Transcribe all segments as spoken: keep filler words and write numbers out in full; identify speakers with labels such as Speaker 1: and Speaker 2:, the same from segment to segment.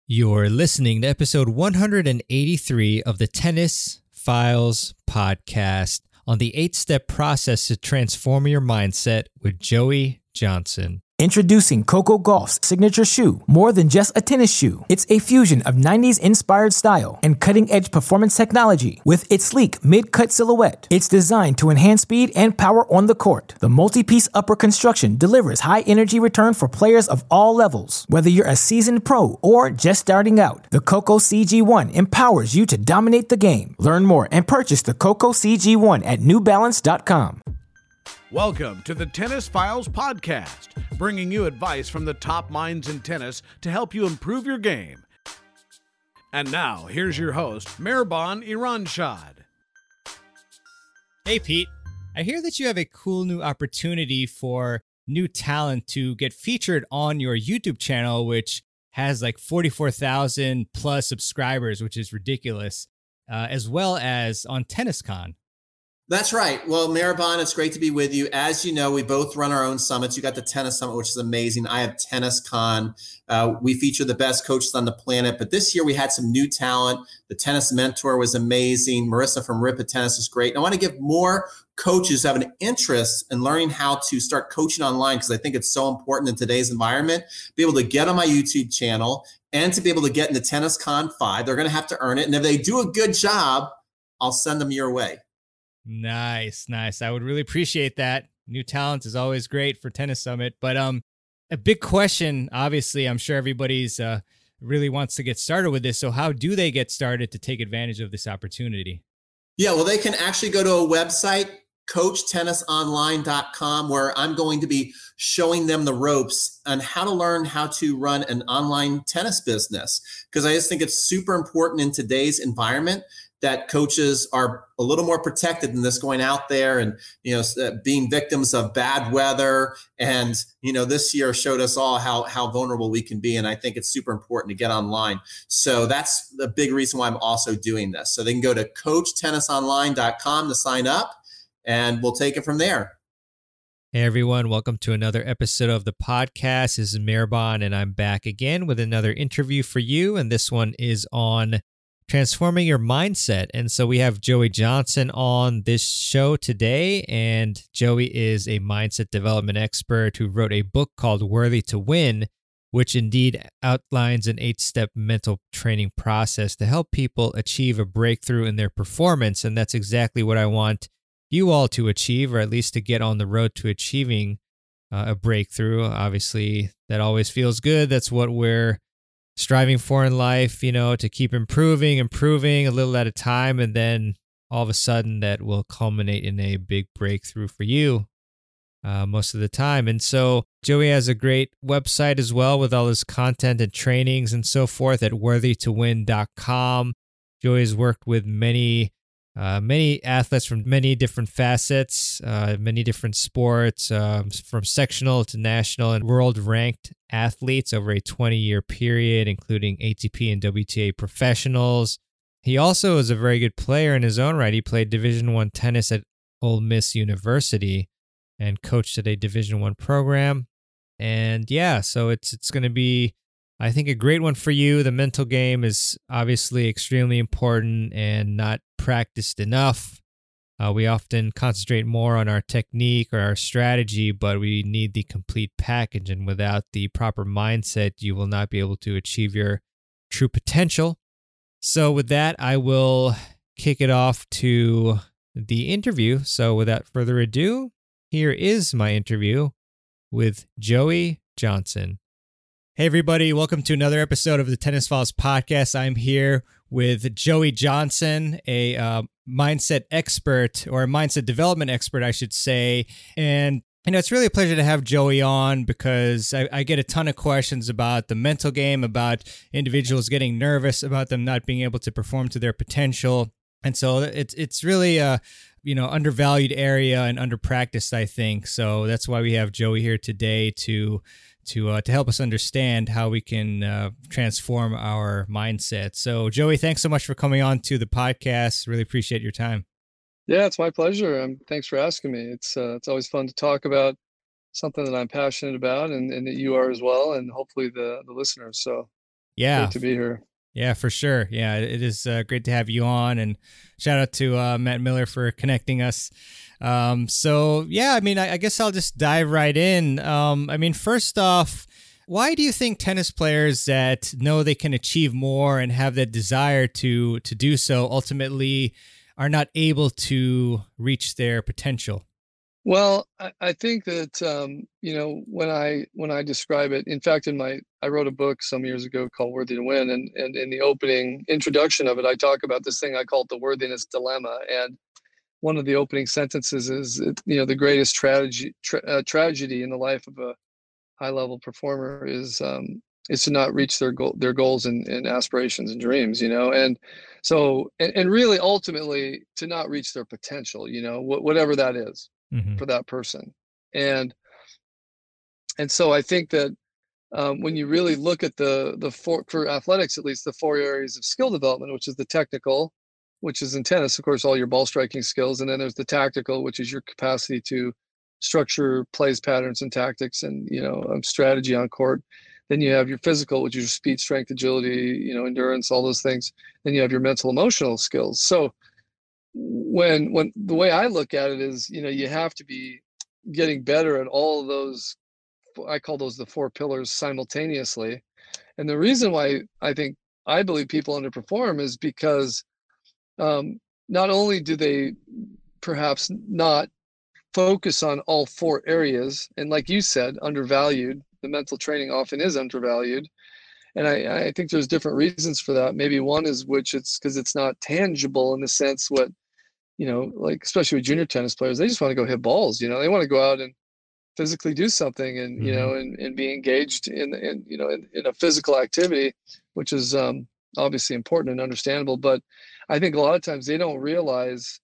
Speaker 1: You're listening to episode one hundred eighty-three of the Tennis Files podcast on the eight-step process to transform your mindset with Joey Johnson.
Speaker 2: Introducing Coco Gauff's signature shoe, more than just a tennis shoe. It's a fusion of nineties-inspired style and cutting-edge performance technology. With its sleek mid-cut silhouette, it's designed to enhance speed and power on the court. The multi-piece upper construction delivers high-energy return for players of all levels. Whether you're a seasoned pro or just starting out, the Coco C G one empowers you to dominate the game. Learn more and purchase the Coco C G one at new balance dot com.
Speaker 3: Welcome to the Tennis Files podcast, bringing you advice from the top minds in tennis to help you improve your game. And now, here's your host, Mehrban Iranshad.
Speaker 1: Hey, Pete. I hear that you have a cool new opportunity for new talent to get featured on your YouTube channel, which has like forty-four thousand plus subscribers, which is ridiculous, uh, as well as on TennisCon.
Speaker 4: That's right. Well, Mehrban, it's great to be with you. As you know, we both run our own summits. You got the Tennis Summit, which is amazing. I have TennisCon. Uh, we feature the best coaches on the planet. But this year we had some new talent. The Tennis Mentor was amazing. Marissa from Rippa Tennis was great. And I want to give more coaches who have an interest in learning how to start coaching online, because I think it's so important in today's environment, be able to get on my YouTube channel and to be able to get into TennisCon five. They're going to have to earn it. And if they do a good job, I'll send them your way.
Speaker 1: Nice, nice. I would really appreciate that. New talent is always great for Tennis Summit. But um, a big question, obviously, I'm sure everybody's uh, really wants to get started with this. So how do they get started to take advantage of this opportunity?
Speaker 4: Yeah, well, they can actually go to a website, coach tennis online dot com, where I'm going to be showing them the ropes on how to learn how to run an online tennis business. Because I just think it's super important in today's environment that coaches are a little more protected than this, going out there and, you know, being victims of bad weather. And, you know, this year showed us all how, how vulnerable we can be. And I think it's super important to get online. So that's the big reason why I'm also doing this. So they can go to coach tennis online dot com to sign up, and we'll take it from there.
Speaker 1: Hey everyone, welcome to another episode of the podcast. This is Mehrban, and I'm back again with another interview for you. And this one is on transforming your mindset. And so we have Joey Johnson on this show today. And Joey is a mindset development expert who wrote a book called Worthy to Win, which indeed outlines an eight-step mental training process to help people achieve a breakthrough in their performance. And that's exactly what I want you all to achieve, or at least to get on the road to achieving uh, a breakthrough. Obviously, that always feels good. That's what we're striving for in life, you know, to keep improving, improving a little at a time. And then all of a sudden that will culminate in a big breakthrough for you uh, most of the time. And so Joey has a great website as well with all his content and trainings and so forth at worthy to win dot com. Joey has worked with many Uh, many athletes from many different facets, uh, many different sports, um, from sectional to national and world-ranked athletes over a twenty-year period, including A T P and W T A professionals. He also is a very good player in his own right. He played Division One tennis at Ole Miss University and coached at a Division One program. And yeah, so it's it's going to be, I think, a great one for you. The mental game is obviously extremely important and not practiced enough. Uh, we often concentrate more on our technique or our strategy, but we need the complete package. And without the proper mindset, you will not be able to achieve your true potential. So with that, I will kick it off to the interview. So without further ado, here is my interview with Joey Johnson. Hey, everybody. Welcome to another episode of the Tennis Files podcast. I'm here with Joey Johnson, a uh, mindset expert, or a mindset development expert, I should say. And, you know, it's really a pleasure to have Joey on, because I, I get a ton of questions about the mental game, about individuals getting nervous, about them not being able to perform to their potential. And so it's it's really a, you know, undervalued area and underpracticed, I think. So that's why we have Joey here today to to uh, to help us understand how we can uh, transform our mindset. So, Joey, thanks so much for coming on to the podcast. Really appreciate your time.
Speaker 5: Yeah, it's my pleasure. Um, thanks for asking me. It's uh, it's always fun to talk about something that I'm passionate about, and, and that you are as well, and hopefully the the listeners. So
Speaker 1: Yeah.
Speaker 5: Great to be here.
Speaker 1: Yeah, for sure. Yeah, it is uh, great to have you on, and shout out to uh, Matt Miller for connecting us. Um, so yeah, I mean, I, I guess I'll just dive right in. Um, I mean, first off, why do you think tennis players that know they can achieve more and have that desire to to do so ultimately are not able to reach their potential?
Speaker 5: Well, I, I think that um, you know when I when I describe it, in fact, in my I wrote a book some years ago called Worthy to Win, and and in the opening introduction of it, I talk about this thing I call it the worthiness dilemma. And one of the opening sentences is, you know, the greatest tragedy tra- uh, tragedy in the life of a high level performer is um, is to not reach their goal their goals and, and aspirations and dreams. You know, and so and, and really ultimately to not reach their potential. You know, wh- whatever that is.
Speaker 1: Mm-hmm.
Speaker 5: For that person. And and so I think that um, when you really look at the the four, for athletics at least, the four areas of skill development, which is the technical, which is in tennis, of course, all your ball striking skills, and then there's the tactical, which is your capacity to structure plays, patterns, and tactics, and you know um, strategy on court. Then you have your physical, which is your speed, strength, agility, you know, endurance, all those things. Then you have your mental, emotional skills. So when when the way I look at it is, you know, you have to be getting better at all of those. I call those the four pillars simultaneously. And the reason why I think I believe people underperform is because um, not only do they perhaps not focus on all four areas, and like you said, undervalued. The mental training often is undervalued. And I, I think there's different reasons for that. Maybe one is which it's because it's not tangible in the sense what, you know, like especially with junior tennis players, they just want to go hit balls. You know, they want to go out and physically do something, and you
Speaker 1: Mm-hmm.
Speaker 5: know, and, and be engaged in, in you know, in, in a physical activity, which is um, obviously important and understandable. But I think a lot of times they don't realize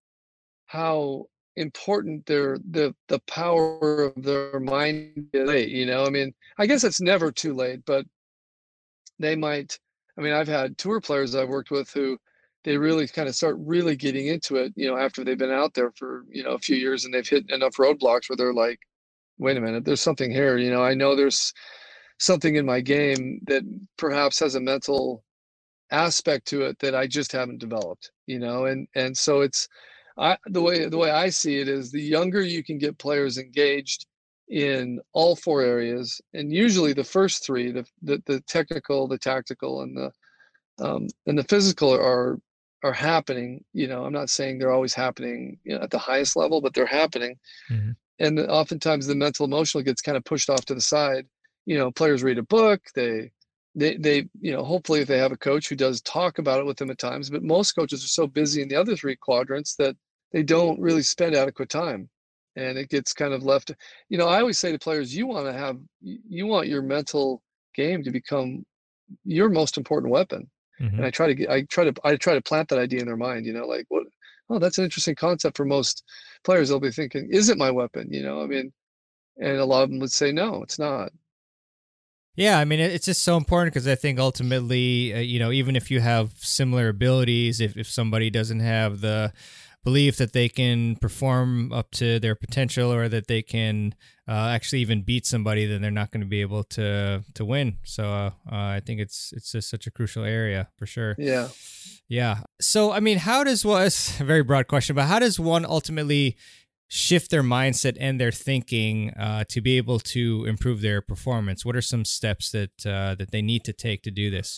Speaker 5: how important their the the power of their mind is. You know, I mean, I guess it's never too late, but they might. I mean, I've had tour players I've worked with who they really kind of start really getting into it, you know, after they've been out there for, you know, a few years and they've hit enough roadblocks where they're like, wait a minute, there's something here. You know, I know there's something in my game that perhaps has a mental aspect to it that I just haven't developed, you know, and and so it's I the way the way I see it is the younger you can get players engaged in all four areas, and usually the first three, the the, the technical, the tactical, and the um, and the physical are are happening. You know, I'm not saying they're always happening, you know, at the highest level, but they're happening.
Speaker 1: Mm-hmm.
Speaker 5: And oftentimes the mental emotional gets kind of pushed off to the side. You know, players read a book, they they they you know, hopefully if they have a coach who does talk about it with them at times, but most coaches are so busy in the other three quadrants that they don't really spend adequate time, and it gets kind of left. You know, I always say to players, you want to have you want your mental game to become your most important weapon.
Speaker 1: Mm-hmm.
Speaker 5: And I try to get, I try to, I try to plant that idea in their mind, you know, like what, oh, that's an interesting concept for most players. They'll be thinking, is it my weapon? You know, I mean, and a lot of them would say, no, it's not.
Speaker 1: Yeah, I mean, it's just so important because I think ultimately, uh, you know, even if you have similar abilities, if, if somebody doesn't have the belief that they can perform up to their potential or that they can uh, actually even beat somebody, then they're not going to be able to to win. So uh, uh, I think it's it's just such a crucial area for sure.
Speaker 5: Yeah.
Speaker 1: Yeah. So, I mean, how does one, it's a very broad question, but how does one ultimately shift their mindset and their thinking uh, to be able to improve their performance? What are some steps that uh, that they need to take to do this?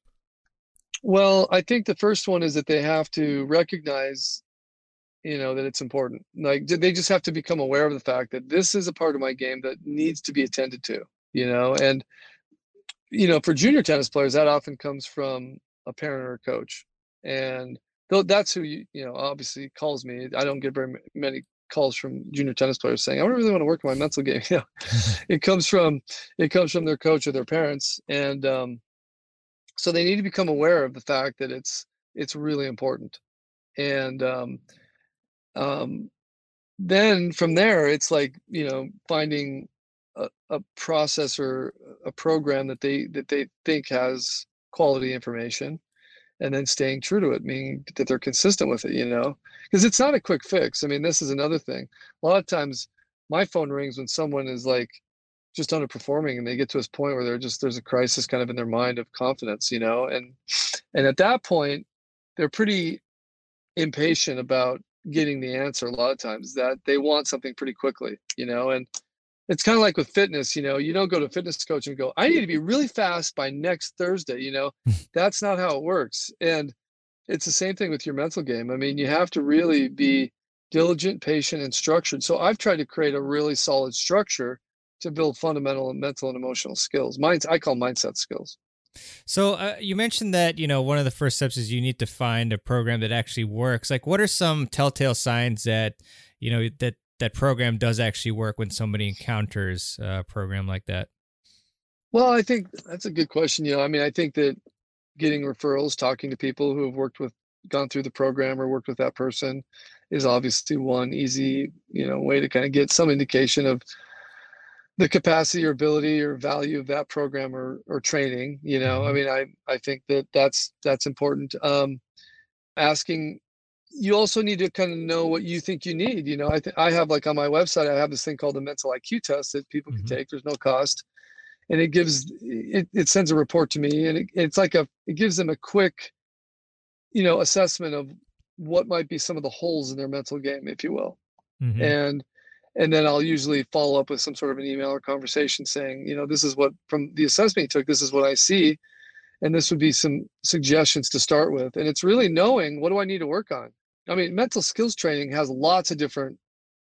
Speaker 5: Well, I think the first one is that they have to recognize, you know, that it's important. Like they just have to become aware of the fact that this is a part of my game that needs to be attended to, you know, and, you know, for junior tennis players, that often comes from a parent or a coach. And though that's who, you, you know, obviously calls me. I don't get very many calls from junior tennis players saying, I really want to work on my mental game. You know, it comes from, it comes from their coach or their parents. And um, so they need to become aware of the fact that it's, it's really important. And um, um, then from there, it's like, you know, finding a, a process or a program that they, that they think has quality information, and then staying true to it, meaning that they're consistent with it, you know, because it's not a quick fix. I mean, this is another thing. A lot of times my phone rings when someone is like just underperforming, and they get to this point where they're just, there's a crisis kind of in their mind of confidence, you know, and, and at that point, they're pretty impatient about getting the answer. A lot of times that they want something pretty quickly, you know, and it's kind of like with fitness, you know, you don't go to a fitness coach and go, I need to be really fast by next Thursday, you know, that's not how it works. And it's the same thing with your mental game. I mean, you have to really be diligent, patient, and structured. So I've tried to create a really solid structure to build fundamental and mental and emotional skills. Minds, I call mindset skills.
Speaker 1: So uh, you mentioned that, you know, one of the first steps is you need to find a program that actually works. Like, what are some telltale signs that, you know, that that program does actually work when somebody encounters a program like that?
Speaker 5: Well, I think that's a good question. You know, I mean, I think that getting referrals, talking to people who have worked with, gone through the program or worked with that person is obviously one easy, you know, way to kind of get some indication of the capacity or ability or value of that program or, or training. You know, I mean, I, I think that that's, that's important. Um, asking, you also need to kind of know what you think you need. You know, I think I have, like, on my website, I have this thing called the mental I Q test that people can
Speaker 1: Mm-hmm.
Speaker 5: take. There's no cost. And it gives, it, it sends a report to me, and it, it's like a, it gives them a quick, you know, assessment of what might be some of the holes in their mental game, if you will.
Speaker 1: Mm-hmm.
Speaker 5: And, and then I'll usually follow up with some sort of an email or conversation saying, you know, this is what, from the assessment you took, this is what I see. And this would be some suggestions to start with. And it's really knowing, what do I need to work on? I mean, mental skills training has lots of different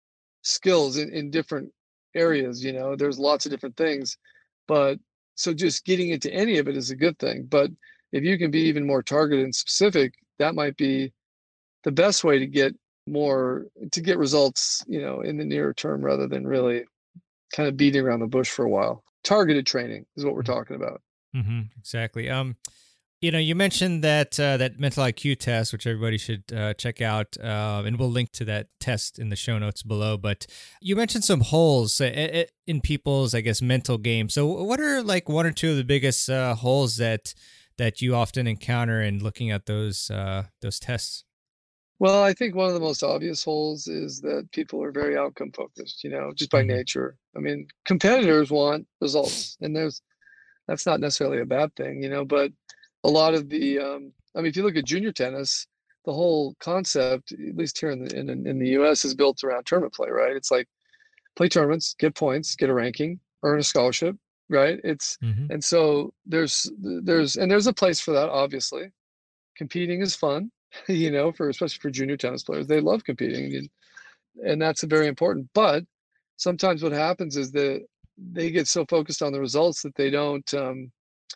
Speaker 5: skills in, in different areas, you know, there's lots of different things, but so just getting into any of it is a good thing. But if you can be even more targeted and specific, that might be the best way to get more, to get results, you know, in the near term, rather than really kind of beating around the bush for a while. Targeted training is what we're talking about.
Speaker 1: Mm-hmm. Exactly. Um, You know, you mentioned that uh, that mental I Q test, which everybody should uh, check out, uh, and we'll link to that test in the show notes below. But you mentioned some holes uh, in people's, I guess, mental game. So, what are like one or two of the biggest uh, holes that that you often encounter in looking at those uh, those tests?
Speaker 5: Well, I think one of the most obvious holes is that people are very outcome focused. You know, just by
Speaker 1: Mhm.
Speaker 5: nature. I mean, competitors want results, and there's that's not necessarily a bad thing, you know, but a lot of the, um, I mean, if you look at junior tennis, the whole concept, at least here in the, in, in the U S, is built around tournament play, right? It's like play tournaments, get points, get a ranking, earn a scholarship, right? It's,
Speaker 1: Mhm.
Speaker 5: and so there's, there's, and there's a place for that, obviously. Competing is fun, you know, for, especially for junior tennis players, they love competing, and, and that's very important. But sometimes what happens is that they get so focused on the results that they don't, um,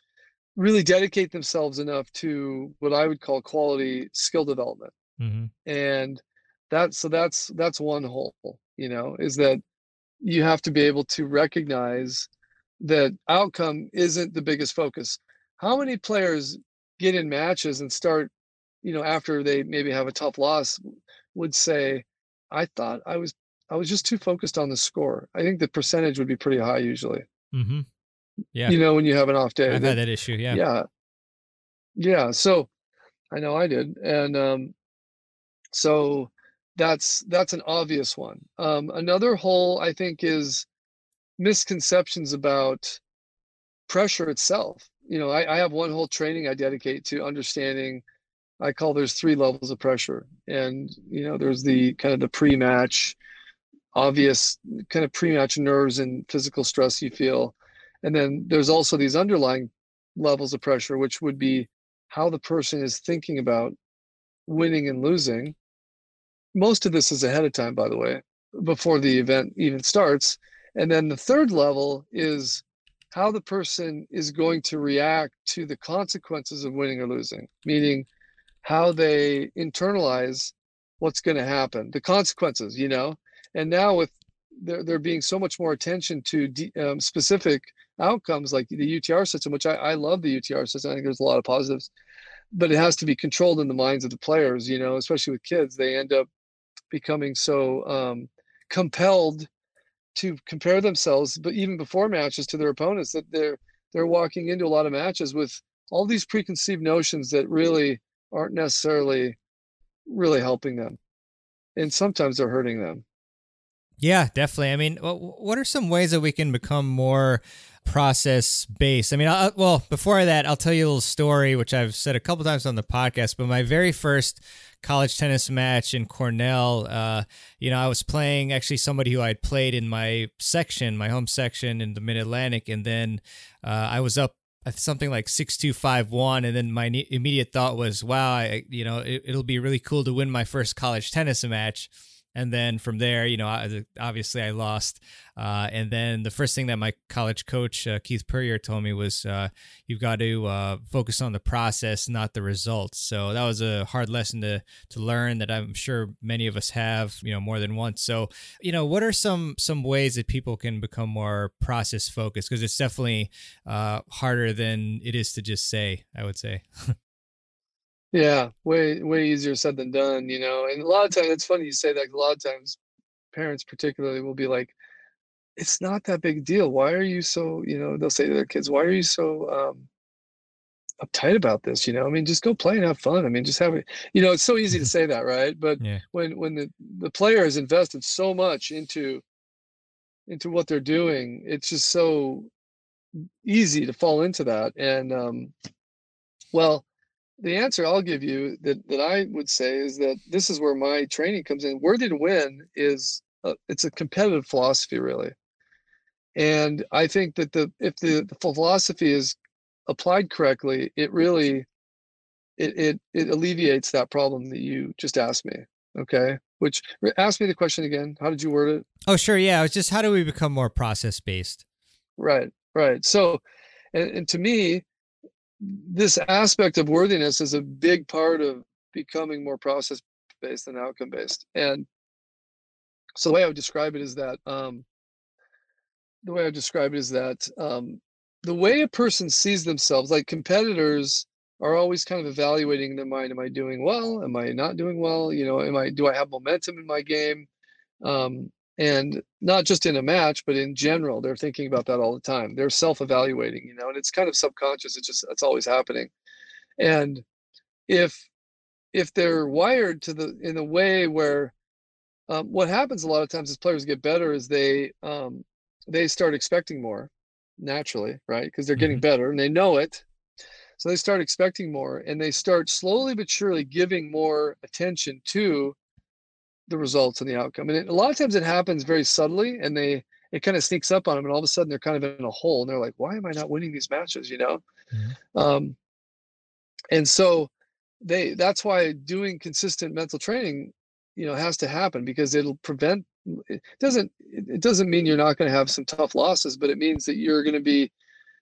Speaker 5: really dedicate themselves enough to what I would call quality skill development.
Speaker 1: Mhm.
Speaker 5: And that's, so that's, that's one hole, you know, is that you have to be able to recognize that outcome isn't the biggest focus. How many players get in matches and start, you know, after they maybe have a tough loss, would say, I thought I was, I was just too focused on the score. I think the percentage would be pretty high usually,
Speaker 1: Mhm. Yeah,
Speaker 5: you know, when you have an off day.
Speaker 1: I've
Speaker 5: that,
Speaker 1: had that issue. Yeah.
Speaker 5: yeah, yeah. So I know I did. And um, so that's that's an obvious one. Um, another hole, I think, is misconceptions about pressure itself. You know, I, I have one whole training I dedicate to understanding. I call there's three levels of pressure. And, you know, there's the kind of the pre-match, obvious kind of pre-match nerves and physical stress you feel. And then there's also these underlying levels of pressure, which would be how the person is thinking about winning and losing. Most of this is ahead of time, by the way, before the event even starts. And then the third level is how the person is going to react to the consequences of winning or losing, meaning how they internalize what's going to happen, the consequences, you know. And now with there, there being so much more attention to de, um, specific outcomes like the U T R system, which I, I love the U T R system. I think there's a lot of positives, but it has to be controlled in the minds of the players, you know, especially with kids. They end up becoming so um, compelled to compare themselves, but even before matches, to their opponents, that they're they're walking into a lot of matches with all these preconceived notions that really aren't necessarily really helping them, and sometimes they're hurting them.
Speaker 1: Yeah, definitely. I mean, wh- what are some ways that we can become more process based? I mean, I'll, well, before that, I'll tell you a little story, which I've said a couple times on the podcast, but my very first college tennis match in Cornell, uh, you know, I was playing actually somebody who I had played in my section, my home section in the Mid-Atlantic, and then uh, I was up at something like six two, five one, and then my ne- immediate thought was, wow, I, you know, it, it'll be really cool to win my first college tennis match. And then from there, you know, I, obviously I lost. Uh, and then the first thing that my college coach, uh, Keith Purrier, told me was, uh, you've got to uh, focus on the process, not the results. So that was a hard lesson to to learn that I'm sure many of us have, you know, more than once. So, you know, what are some some ways that people can become more process focused? Because it's definitely uh, harder than it is to just say, I would say.
Speaker 5: Yeah, way way easier said than done, you know. And a lot of times, it's funny you say that. 'Cause a lot of times, parents particularly will be like, "It's not that big a deal. Why are you so?" You know, they'll say to their kids, "Why are you so um, uptight about this?" You know, I mean, just go play and have fun. I mean, just have it. You know, it's so easy to say that, right? But
Speaker 1: Yeah.
Speaker 5: when when the the player has invested so much into into what they're doing, it's just so easy to fall into that. And um, well, the answer I'll give you that that I would say is that this is where my training comes in. Worthy to win is a, it's a competitive philosophy, really. And I think that the if the, the philosophy is applied correctly, it really it, it it alleviates that problem that you just asked me. Okay, which ask me the question again. How did you word it?
Speaker 1: Oh, sure. Yeah. It was just, how do we become more process based?
Speaker 5: Right, right. So, and, and to me, this aspect of worthiness is a big part of becoming more process based than outcome based. And so the way I would describe it is that um, the way I would describe it is that um, the way a person sees themselves, like competitors are always kind of evaluating in their mind, am I doing well? Am I not doing well? You know, am I do I have momentum in my game? Um, and not just in a match, but in general, they're thinking about that all the time. They're self-evaluating, you know, and it's kind of subconscious. It's just it's always happening. And if if they're wired to the in a way where um, what happens a lot of times as players get better is they um, they start expecting more naturally, right? Because they're getting
Speaker 1: Mm-hmm.
Speaker 5: better and they know it. So they start expecting more and they start slowly but surely giving more attention to the results and the outcome. And it, a lot of times it happens very subtly and they it kind of sneaks up on them and all of a sudden they're kind of in a hole and they're like, why am I not winning these matches? You know?
Speaker 1: Mm-hmm.
Speaker 5: Um, and so they that's why doing consistent mental training, you know, has to happen because it'll prevent it doesn't it doesn't mean you're not going to have some tough losses, but it means that you're going to be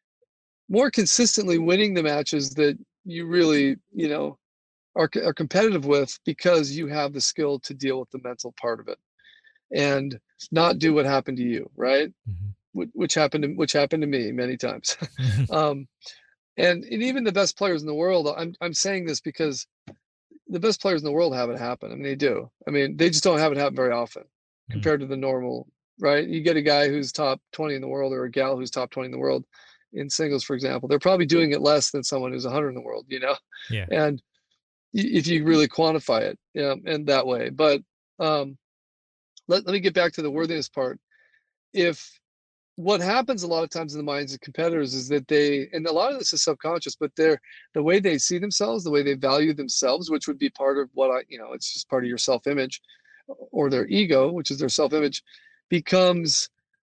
Speaker 5: more consistently winning the matches that you really, you know, are, are competitive with because you have the skill to deal with the mental part of it and not do what happened to you, right?
Speaker 1: Mm-hmm.
Speaker 5: Which happened to, which happened to me many times.
Speaker 1: Mm-hmm.
Speaker 5: um, and, and even the best players in the world, I'm, I'm saying this because the best players in the world have it happen. I mean, they do. I mean, they just don't have it happen very often compared to the normal, right? You get a guy who's top twenty in the world or a gal who's top twenty in the world in singles, for example. They're probably doing it less than someone who's one hundred in the world, you know?
Speaker 1: Yeah.
Speaker 5: And if you really quantify it, yeah, in that way. But um, let, let me get back to the worthiness part. If what happens a lot of times in the minds of competitors is that they, and a lot of this is subconscious, but they're the way they see themselves, the way they value themselves, which would be part of what I, you know, it's just part of your self-image or their ego, which is their self-image, becomes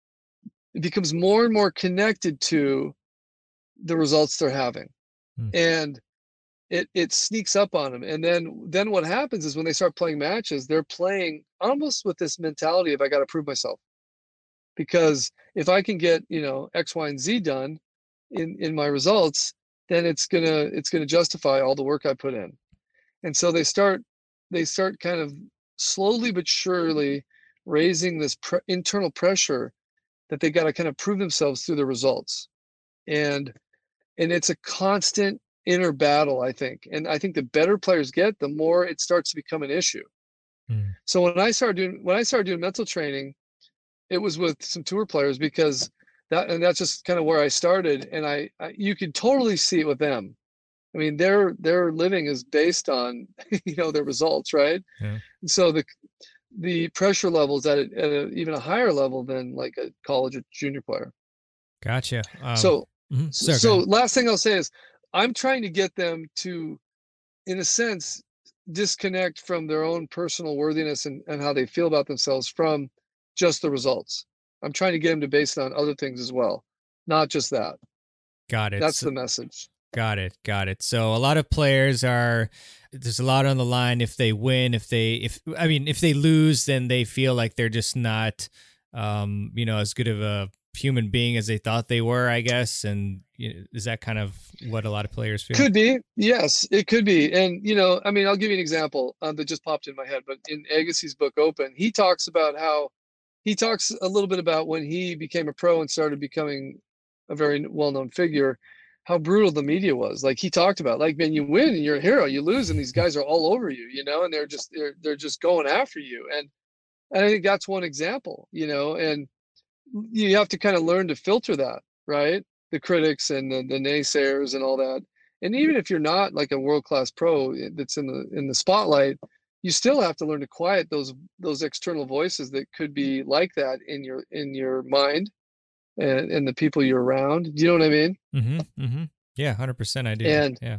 Speaker 5: it becomes more and more connected to the results they're having.
Speaker 1: Hmm.
Speaker 5: And it it sneaks up on them. And then then what happens is when they start playing matches, they're playing almost with this mentality of I got to prove myself. Because if I can get, you know, X, Y, and Z done in in my results, then it's gonna it's gonna justify all the work I put in. And so they start they start kind of slowly but surely raising this pre- internal pressure that they got to kind of prove themselves through the results. And and it's a constant inner battle, I think. And I think the better players get, the more it starts to become an issue.
Speaker 1: Hmm.
Speaker 5: So when I started doing when I started doing mental training, it was with some tour players because that and that's just kind of where I started. And I, I you could totally see it with them. I mean, their their living is based on you know their results, right?
Speaker 1: Yeah.
Speaker 5: And so the the pressure levels at, a, at a, even a higher level than like a college or junior player.
Speaker 1: Gotcha. Um,
Speaker 5: so,
Speaker 1: mm-hmm.
Speaker 5: so,
Speaker 1: Sorry,
Speaker 5: so last thing I'll say is I'm trying to get them to, in a sense, disconnect from their own personal worthiness and, and how they feel about themselves from just the results. I'm trying to get them to base it on other things as well, not just that.
Speaker 1: Got it.
Speaker 5: That's
Speaker 1: So,
Speaker 5: the message.
Speaker 1: Got it. Got it. So a lot of players are, there's a lot on the line if they win, if they, if, I mean, if they lose, then they feel like they're just not, um, you know, as good of a human being as they thought they were, I guess. And you know, is that kind of what a lot of players feel?
Speaker 5: Could be. Yes, it could be. And, you know, I mean, I'll give you an example um, that just popped in my head, but in Agassi's book, Open, he talks about how, he talks a little bit about when he became a pro and started becoming a very well-known figure, how brutal the media was. Like he talked about, like, man, you win and you're a hero, you lose and these guys are all over you, you know, and they're just, they're, they're just going after you. And, and I think that's one example, you know, and you have to kind of learn to filter that, right? The critics and the, the naysayers and all that. And even if you're not like a world-class pro that's in the, in the spotlight, you still have to learn to quiet those, those external voices that could be like that in your, in your mind. And, and the people you're around. Do you know what I mean?
Speaker 1: Mm-hmm, mm-hmm. Yeah, one hundred percent I do.
Speaker 5: And,
Speaker 1: yeah.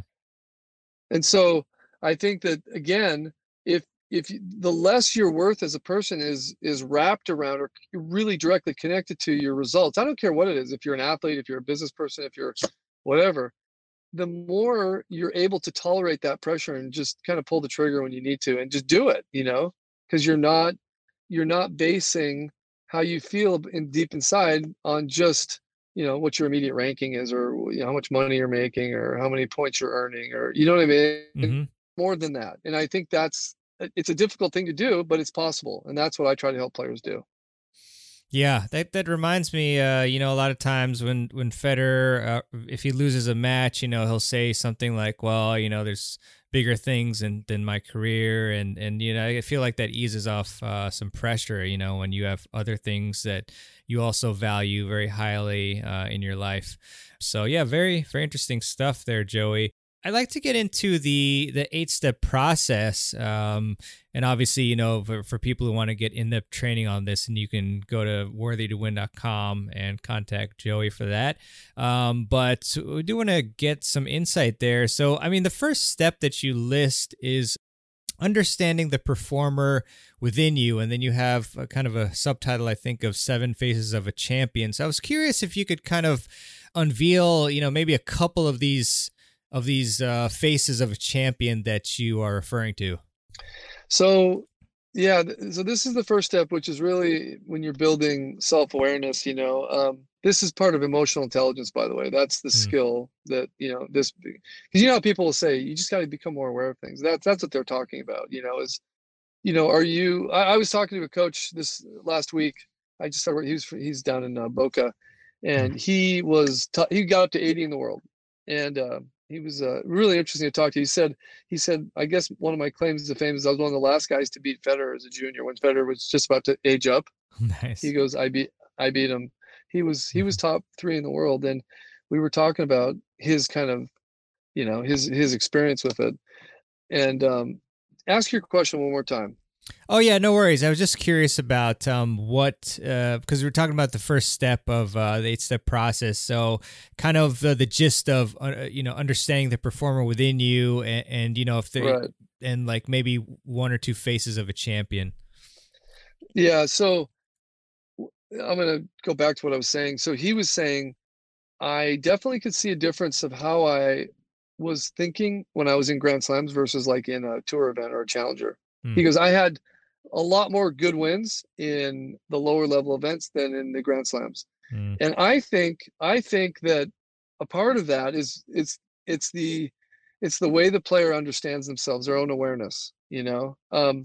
Speaker 5: And so I think that, again, if if you, the less your worth as a person is is wrapped around or really directly connected to your results, I don't care what it is, if you're an athlete, if you're a business person, if you're whatever, the more you're able to tolerate that pressure and just kind of pull the trigger when you need to and just do it, you know, because you're not you're not basing how you feel in deep inside on just, you know, what your immediate ranking is, or you know, how much money you're making, or how many points you're earning, or you know what I mean?
Speaker 1: Mm-hmm.
Speaker 5: More than that. And I think that's, it's a difficult thing to do, but it's possible. And that's what I try to help players do.
Speaker 1: Yeah, that that reminds me, uh, you know, a lot of times when, when Federer, uh, if he loses a match, you know, he'll say something like, well, you know, there's bigger things in, than my career. And, and, you know, I feel like that eases off uh, some pressure, you know, when you have other things that you also value very highly uh, in your life. So, yeah, very, very interesting stuff there, Joey. I'd like to get into the the eight-step process. Um, and obviously, you know, for, for people who want to get in-depth training on this, and you can go to worthy to win dot com and contact Joey for that. Um, but we do want to get some insight there. So, I mean, the first step that you list is understanding the performer within you. And then you have a kind of a subtitle, I think, of Seven Faces of a Champion. So I was curious if you could kind of unveil, you know, maybe a couple of these of these uh, faces of a champion that you are referring to.
Speaker 5: So, yeah, so this is the first step, which is really when you're building self-awareness, you know, um, this is part of emotional intelligence, by the way. That's the mm. skill that, you know, this, because you know how people will say, you just got to become more aware of things. That's, that's what they're talking about, you know, is, you know, are you, I, I was talking to a coach this last week. I just started, he was, he's down in uh, Boca, and mm. he was, t- he got up to eighty in the world. And, uh, he was uh, really interesting to talk to. He said, he said, I guess one of my claims to fame is I was one of the last guys to beat Federer as a junior when Federer was just about to age up.
Speaker 1: Nice.
Speaker 5: He goes, I beat, I beat him. He was, he was top three in the world. And we were talking about his kind of, you know, his, his experience with it. And um, ask your question one more time.
Speaker 1: Oh, yeah, no worries. I was just curious about um, what, uh, because we were talking about the first step of uh, the eight-step process. So kind of uh, the gist of, uh, you know, understanding the performer within you and, and you know, if they're, right. and like maybe one or two faces of a champion.
Speaker 5: Yeah, so I'm going to go back to what I was saying. So he was saying, I definitely could see a difference of how I was thinking when I was in Grand Slams versus like in a tour event or a challenger. Because I had a lot more good wins in the lower level events than in the Grand Slams. Mm. And I think I think that a part of that is it's it's the it's the way the player understands themselves, their own awareness, you know. Um,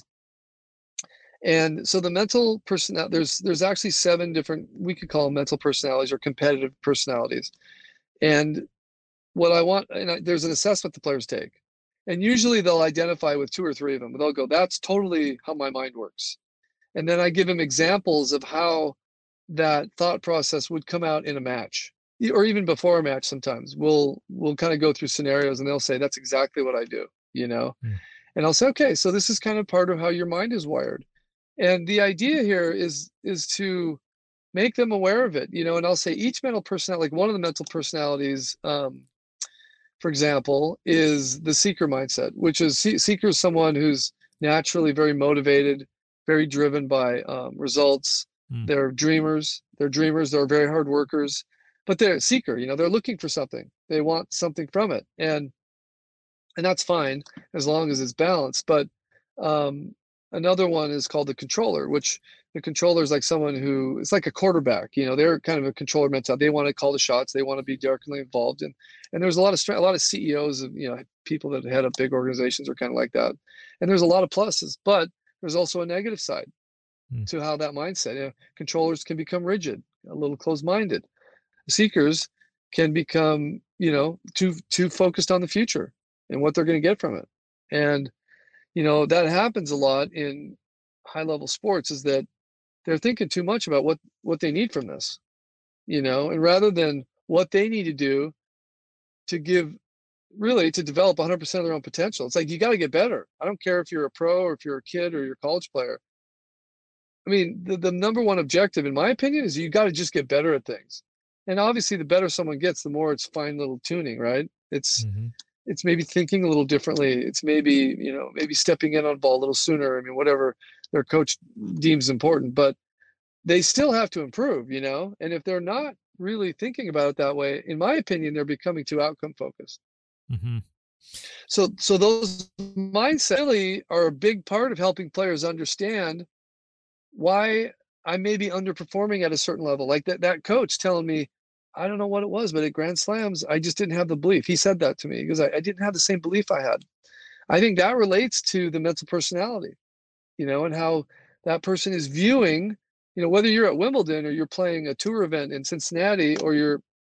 Speaker 5: and so the mental person, there's there's actually seven different, we could call them mental personalities or competitive personalities. And what I want, and I, there's an assessment the players take. And usually they'll identify with two or three of them. They'll go, that's totally how my mind works. And then I give them examples of how that thought process would come out in a match, or even before a match. Sometimes we'll we'll kind of go through scenarios and they'll say, that's exactly what I do, you know? Mm. And I'll say, okay, so this is kind of part of how your mind is wired. And the idea here is is to make them aware of it, you know, and I'll say each mental personality, like one of the mental personalities, um, for example, is the seeker mindset, which is seeker is someone who's naturally very motivated, very driven by um, results.
Speaker 1: Mm.
Speaker 5: They're dreamers. They're dreamers. They're very hard workers, but they're a seeker. You know, they're looking for something. They want something from it, and and that's fine as long as it's balanced. But um, another one is called the controller, which the controller is like someone who it's like a quarterback. You know, they're kind of a controller mentality. They want to call the shots. They want to be directly involved. And and there's a lot of a lot of C E Os of, you know, people that head up big organizations are kind of like that. And there's a lot of pluses, but there's also a negative side mm. to how that mindset. You know, controllers can become rigid, a little closed-minded. Seekers can become, you know, too too focused on the future and what they're going to get from it. And, you know, that happens a lot in high level sports, is that they're thinking too much about what, what they need from this, you know, and rather than what they need to do to give, really to develop one hundred percent of their own potential. It's like, you got to get better. I don't care if you're a pro or if you're a kid or you're a college player. I mean, the, the number one objective, in my opinion, is you got to just get better at things. And obviously the better someone gets, the more it's fine little tuning, right? It's, mm-hmm. it's maybe thinking a little differently. It's maybe, you know, maybe stepping in on ball a little sooner. I mean, whatever their coach deems important, but they still have to improve, you know? And if they're not really thinking about it that way, in my opinion, they're becoming too outcome focused.
Speaker 1: Mm-hmm.
Speaker 5: So, so those mindsets really are a big part of helping players understand why I may be underperforming at a certain level. Like that, that coach telling me, I don't know what it was, but at Grand Slams, I just didn't have the belief. He said that to me because I, I didn't have the same belief I had. I think that relates to the mental personality, you know, and how that person is viewing, you know, whether you're at Wimbledon or you're playing a tour event in Cincinnati or you're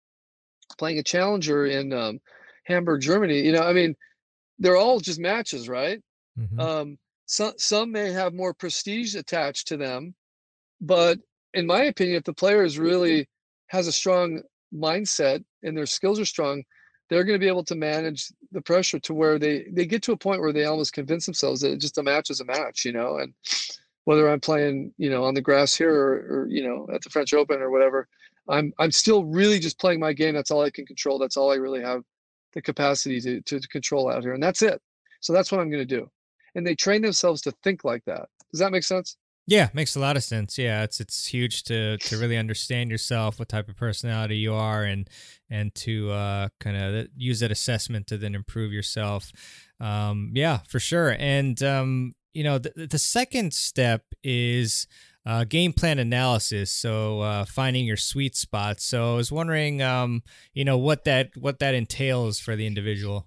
Speaker 5: playing a challenger in um, Hamburg, Germany, you know, I mean, they're all just matches, right? Mm-hmm. Um, some, some may have more prestige attached to them, but in my opinion, if the player is really has a strong mindset and their skills are strong, they're going to be able to manage the pressure to where they, they get to a point where they almost convince themselves that just a match is a match, you know, and whether I'm playing, you know, on the grass here or, or, you know, at the French Open or whatever, I'm, I'm still really just playing my game. That's all I can control. That's all I really have the capacity to, to, to control out here. And that's it. So that's what I'm going to do. And they train themselves to think like that. Does that make sense?
Speaker 1: Yeah, makes a lot of sense. Yeah, it's it's huge to to really understand yourself, what type of personality you are, and and to uh, kind of use that assessment to then improve yourself. Um, yeah, for sure. And um, you know, the the second step is uh, game plan analysis. So uh, finding your sweet spot. So I was wondering, um, you know, what that what that entails for the individual.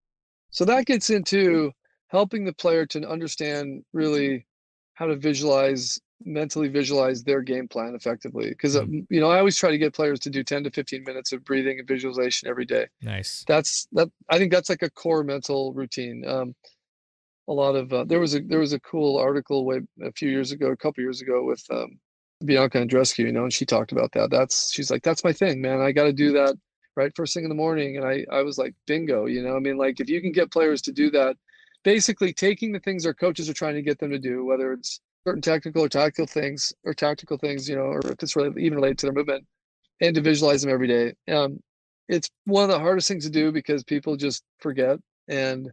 Speaker 5: So that gets into helping the player to understand really how to visualize, mentally visualize their game plan effectively. Because, mm. you know, I always try to get players to do ten to fifteen minutes of breathing and visualization every day.
Speaker 1: Nice.
Speaker 5: That's that. I think that's like a core mental routine. Um, a lot of, uh, there was a, there was a cool article way a few years ago, a couple years ago with um, Bianca Andreescu, you know, and she talked about that. That's, she's like, that's my thing, man. I got to do that right first thing in the morning. And I, I was like, bingo, you know, I mean, like if you can get players to do that, basically taking the things our coaches are trying to get them to do, whether it's certain technical or tactical things or tactical things, you know, or if it's really even related to their movement, and to visualize them every day. Um, it's one of the hardest things to do because people just forget. And,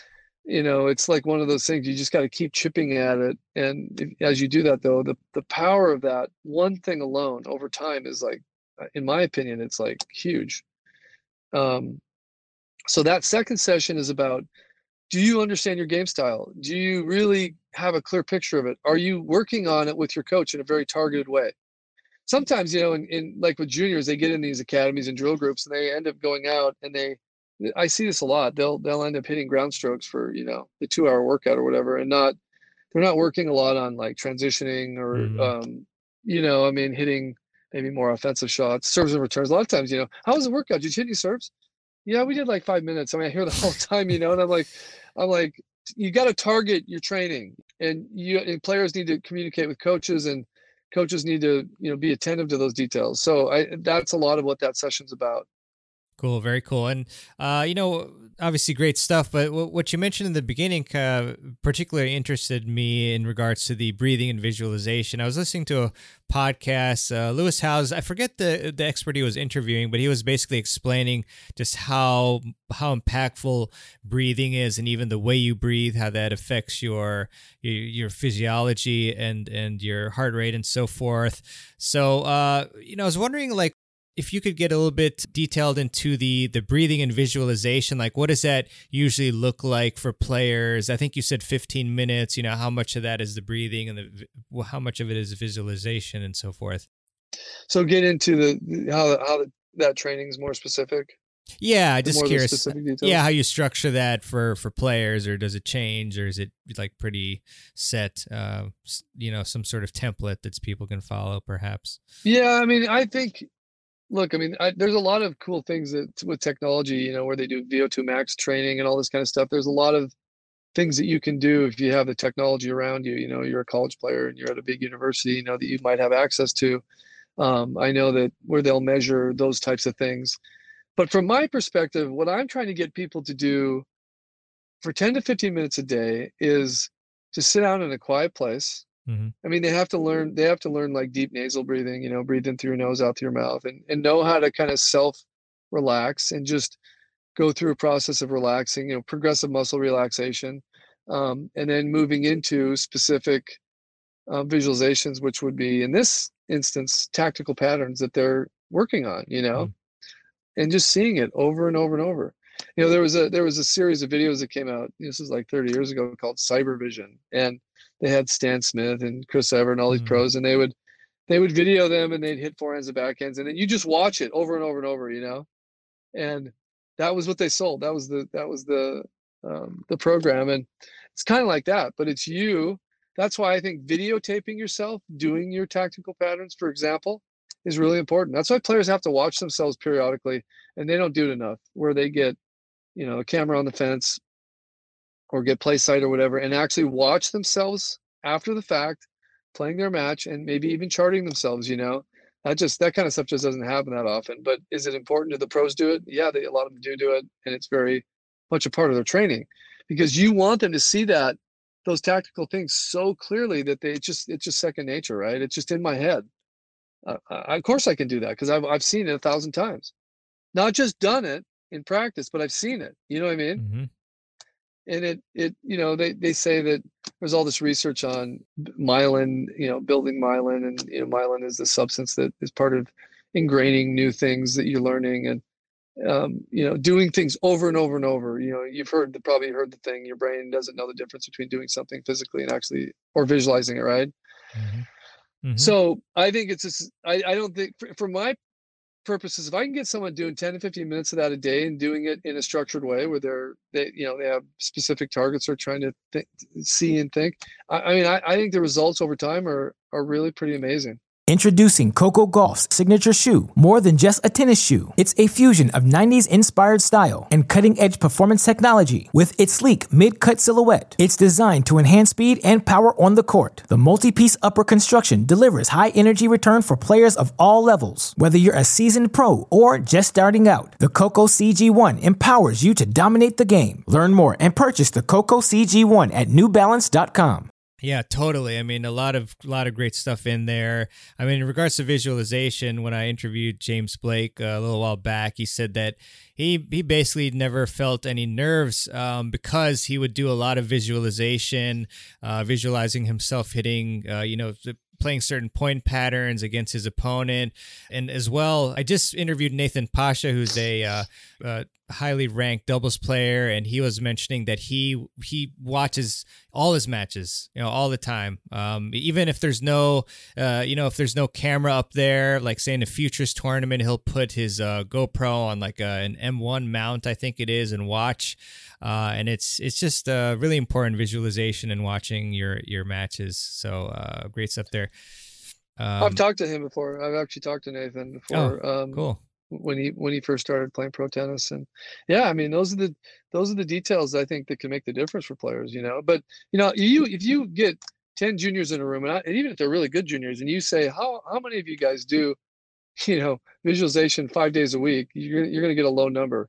Speaker 5: you know, it's like one of those things, you just got to keep chipping at it. And if, as you do that, though, the, the power of that one thing alone over time is like, in my opinion, it's like huge. Um, so that second session is about, do you understand your game style? Do you really have a clear picture of it? Are you working on it with your coach in a very targeted way? Sometimes, you know, in, in like with juniors, they get in these academies and drill groups and they end up going out and they, I see this a lot. They'll, they'll end up hitting ground strokes for, you know, the two hour workout or whatever. And not, they're not working a lot on like transitioning or, mm-hmm. um, you know, I mean, hitting maybe more offensive shots, serves and returns. A lot of times, you know, how was the workout? Did you hit any serves? Yeah, we did like five minutes. I mean, I hear the whole time, you know, and I'm like, I'm like, you got to target your training, and you and players need to communicate with coaches, and coaches need to, you know, be attentive to those details. So I, that's a lot of what that session's about.
Speaker 1: Cool, very cool. And, uh, you know, obviously great stuff, but w- what you mentioned in the beginning uh, particularly interested me in regards to the breathing and visualization. I was listening to a podcast, uh, Lewis Howes, I forget the the expert he was interviewing, but he was basically explaining just how how impactful breathing is, and even the way you breathe, how that affects your your, your physiology and, and your heart rate and so forth. So, uh, you know, I was wondering, like, if you could get a little bit detailed into the the breathing and visualization, like what does that usually look like for players? I think you said fifteen minutes, you know, how much of that is the breathing and the well, how much of it is visualization and so forth?
Speaker 5: So get into the how how the, that training is more specific.
Speaker 1: Yeah,
Speaker 5: The
Speaker 1: just
Speaker 5: more the
Speaker 1: curious.
Speaker 5: specific details.
Speaker 1: Yeah, how you structure that for for players, or does it change, or is it like pretty set? Uh, s- you know, some sort of template that people can follow, perhaps.
Speaker 5: Yeah, I mean, I think. Look, I mean, I, there's a lot of cool things that with technology, you know, where they do V O two max training and all this kind of stuff. There's a lot of things that you can do if you have the technology around you. You know, you're a college player and you're at a big university, you know, that you might have access to. Um, I know that where they'll measure those types of things. But from my perspective, what I'm trying to get people to do for ten to fifteen minutes a day is to sit down in a quiet place.
Speaker 1: Mm-hmm.
Speaker 5: I mean, they have to learn, they have to learn like deep nasal breathing, you know, breathe in through your nose, out through your mouth, and, and know how to kind of self relax and just go through a process of relaxing, you know, progressive muscle relaxation. Um, and then moving into specific uh, visualizations, which would be in this instance, tactical patterns that they're working on, you know, and just seeing it over and over and over. You know, there was a, there was a series of videos that came out, this was like thirty years ago, called Cyber Vision. And they had Stan Smith and Chris Evert and all these
Speaker 1: Mm.
Speaker 5: pros, and they would they would video them and they'd hit forehands and backhands, and then you just watch it over and over and over, you know. And that was what they sold. That was the that was the um, the program, and it's kind of like that, but it's you. That's why I think videotaping yourself doing your tactical patterns, for example, is really important. That's why players have to watch themselves periodically, and they don't do it enough. Where they get, you know, a camera on the fence or get play sight or whatever, and actually watch themselves after the fact, playing their match, and maybe even charting themselves, you know. That just, that kind of stuff just doesn't happen that often. But is it important? Do the pros do it? Yeah, they, a lot of them do do it, and it's very much a part of their training, because you want them to see that, those tactical things so clearly that they just, it's just second nature, right? It's just in my head. Uh, I, of course I can do that because I've, I've seen it a thousand times. Not just done it in practice, but I've seen it. You know what I mean?
Speaker 1: Mm-hmm.
Speaker 5: And it, it, you know, they, they say that there's all this research on myelin, you know, building myelin, and, you know, myelin is the substance that is part of ingraining new things that you're learning, and, um, you know, doing things over and over and over. You know, you've heard the, probably heard the thing, your brain doesn't know the difference between doing something physically and actually, or visualizing it, right?
Speaker 1: Mm-hmm. Mm-hmm.
Speaker 5: So I think it's just, I, I don't think, for, for my purposes, if I can get someone doing ten to fifteen minutes of that a day and doing it in a structured way where they're, they, you know, they have specific targets they're trying to think, see and think. I, I mean, I, I think the results over time are, are really pretty amazing.
Speaker 2: Introducing Coco Golf's signature shoe. More than just a tennis shoe, it's a fusion of nineties inspired style and cutting-edge performance technology. With its sleek mid-cut silhouette, it's designed to enhance speed and power on the court. The multi-piece upper construction delivers high-energy return for players of all levels. Whether you're a seasoned pro or just starting out, the Coco C G one empowers you to dominate the game. Learn more and purchase the Coco C G one at new balance dot com.
Speaker 1: Yeah, totally. I mean, a lot of a lot of great stuff in there. I mean, in regards to visualization, when I interviewed James Blake uh, a little while back, he said that he he basically never felt any nerves um, because he would do a lot of visualization, uh, visualizing himself hitting, uh, you know, playing certain point patterns against his opponent. And as well, I just interviewed Nathan Pasha, who's a uh, uh, highly ranked doubles player, and he was mentioning that he he watches all his matches, you know, all the time. Um, even if there's no, uh, you know, if there's no camera up there, like say in a futures tournament, he'll put his uh, GoPro on like a, an M one mount, I think it is, and watch. Uh, and it's it's just uh, really important visualization and watching your your matches. So uh, great stuff there. Um,
Speaker 5: I've talked to him before. I've actually talked to Nathan before.
Speaker 1: Oh,
Speaker 5: um,
Speaker 1: cool.
Speaker 5: When he when he first started playing pro tennis, and yeah, I mean, those are the those are the details I think that can make the difference for players, you know. But you know, you if you get ten juniors in a room, and, I, and even if they're really good juniors, and you say, how how many of you guys do you know, visualization five days a week, you're, you're going to get a low number.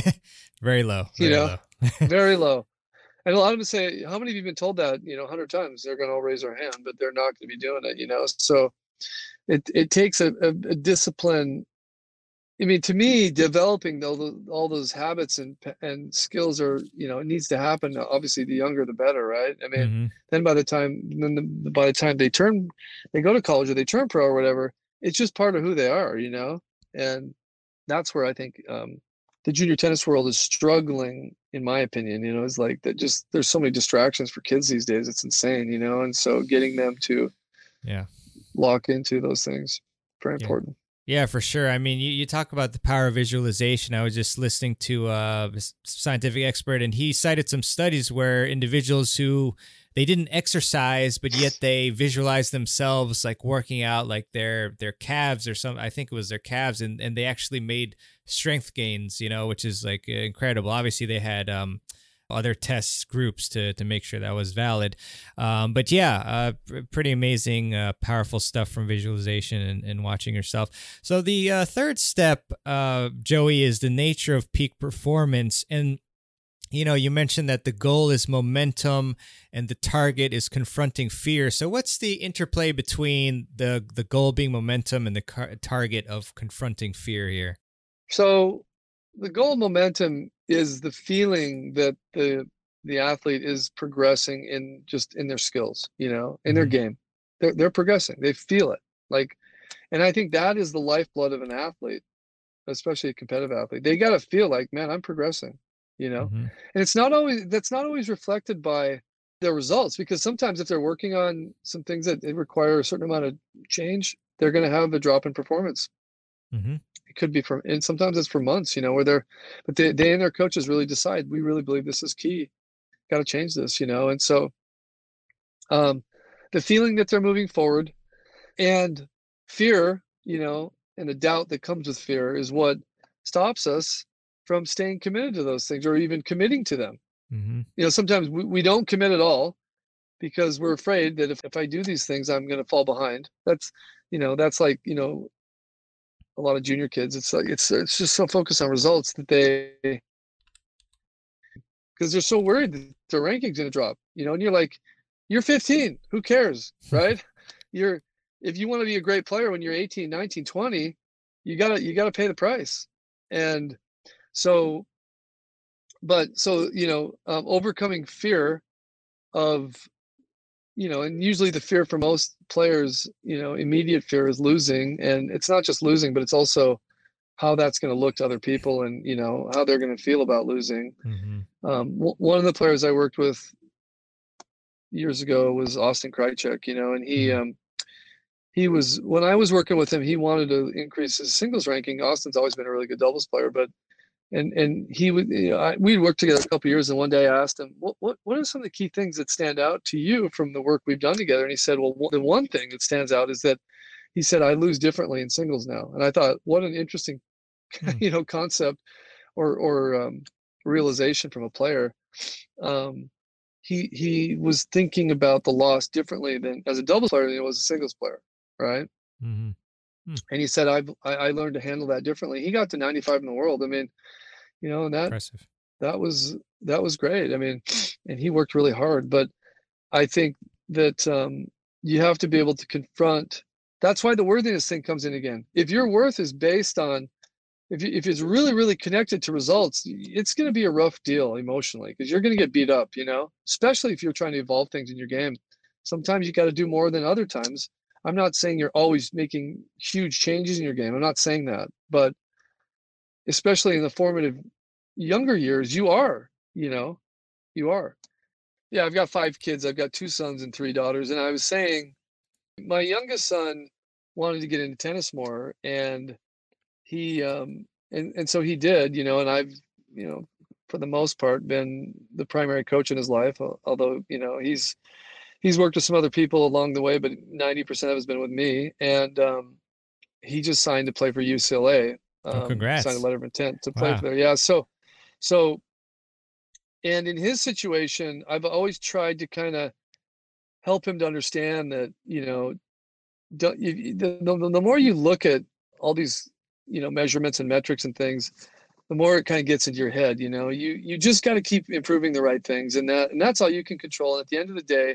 Speaker 1: Very low.
Speaker 5: You
Speaker 1: Very
Speaker 5: know,
Speaker 1: low.
Speaker 5: very low. And a lot of them say, how many of you have been told that, you know, a hundred times? They're going to all raise their hand, but they're not going to be doing it, you know? So it, it takes a, a, a discipline. I mean, to me, developing all those, all those habits and and skills are, you know, it needs to happen. Obviously, the younger, the better, right? I mean, mm-hmm. then by the time, then the, by the time they turn, they go to college or they turn pro or whatever, it's just part of who they are, you know? And that's where I think um, the junior tennis world is struggling, in my opinion. You know, it's like that. Just there's so many distractions for kids these days. It's insane, you know. And so getting them to,
Speaker 1: yeah,
Speaker 5: lock into those things, very
Speaker 1: yeah.
Speaker 5: important.
Speaker 1: Yeah, for sure. I mean, you, you talk about the power of visualization. I was just listening to a scientific expert, and he cited some studies where individuals who they didn't exercise, but yet they visualized themselves like working out, like their their calves or something. I think it was their calves, and, and they actually made strength gains, you know, which is like incredible. Obviously, they had um, other test groups to to make sure that was valid. Um, but yeah, uh, pretty amazing, uh, powerful stuff from visualization and, and watching yourself. So the uh, third step, uh, Joey, is the nature of peak performance. And, you know, you mentioned that the goal is momentum and the target is confronting fear. So what's the interplay between the, the goal being momentum and the car- target of confronting fear here?
Speaker 5: So the goal of momentum is the feeling that the the athlete is progressing in just in their skills, you know, in mm-hmm. their game. They're they're progressing. They feel it. Like, and I think that is the lifeblood of an athlete, especially a competitive athlete. They got to feel like, man, I'm progressing, you know. Mm-hmm. And it's not always that's not always reflected by their results, because sometimes if they're working on some things that they require a certain amount of change, they're going to have a drop in performance. Mm-hmm. It could be for, and sometimes it's for months, you know, where they're, but they, they and their coaches really decide, we really believe this is key. Got to change this, you know? And so um, the feeling that they're moving forward and fear, you know, and the doubt that comes with fear is what stops us from staying committed to those things or even committing to them. Mm-hmm. You know, sometimes we, we don't commit at all because we're afraid that if, if I do these things, I'm going to fall behind. That's, you know, that's like, you know, a lot of junior kids, it's like it's it's just so focused on results that they, because they're so worried that their ranking's gonna drop, you know. And you're like, you're fifteen, who cares, right? You're if you want to be a great player when you're eighteen, nineteen, twenty, you gotta you gotta pay the price. And so, but so you know, um, overcoming fear of, you know, and usually the fear for most players, you know, immediate fear is losing. And it's not just losing, but it's also how that's going to look to other people and, you know, how they're going to feel about losing. Mm-hmm. Um, w- one of the players I worked with years ago was Austin Krajicek, you know, and he, mm-hmm. um, he was, when I was working with him, he wanted to increase his singles ranking. Austin's always been a really good doubles player, but And and he would, you know, I, we'd worked together a couple of years, and one day I asked him, what, what what are some of the key things that stand out to you from the work we've done together? And he said, well, the one thing that stands out is that he said, I lose differently in singles now. And I thought, what an interesting, mm. you know, concept or or um, realization from a player. Um, he he was thinking about the loss differently than as a doubles player than he was a singles player, right? Mm-hmm. Hmm. And he said, I've, I I learned to handle that differently. He got to ninety-five in the world. I mean, you know, and that, Impressive. that was, that was great. I mean, and he worked really hard, but I think that um, you have to be able to confront, that's why the worthiness thing comes in again. If your worth is based on, if you, if it's really, really connected to results, it's going to be a rough deal emotionally because you're going to get beat up, you know, especially if you're trying to evolve things in your game. Sometimes you got to do more than other times. I'm not saying you're always making huge changes in your game. I'm not saying that, but especially in the formative younger years, you are, you know, you are. Yeah, I've got five kids. I've got two sons and three daughters. And I was saying, my youngest son wanted to get into tennis more. And he, um, and, and so he did, you know, and I've, you know, for the most part, been the primary coach in his life, although, you know, he's, he's worked with some other people along the way, but ninety percent of it has been with me. And um, he just signed to play for U C L A. Um,
Speaker 1: oh, congrats.
Speaker 5: Signed a letter of intent to play
Speaker 1: wow.
Speaker 5: for there. Yeah. So, so, and in his situation, I've always tried to kind of help him to understand that, you know, don't, you, the, the, the more you look at all these, you know, measurements and metrics and things, the more it kind of gets into your head. You know, you you just got to keep improving the right things, and that and that's all you can control. And at the end of the day,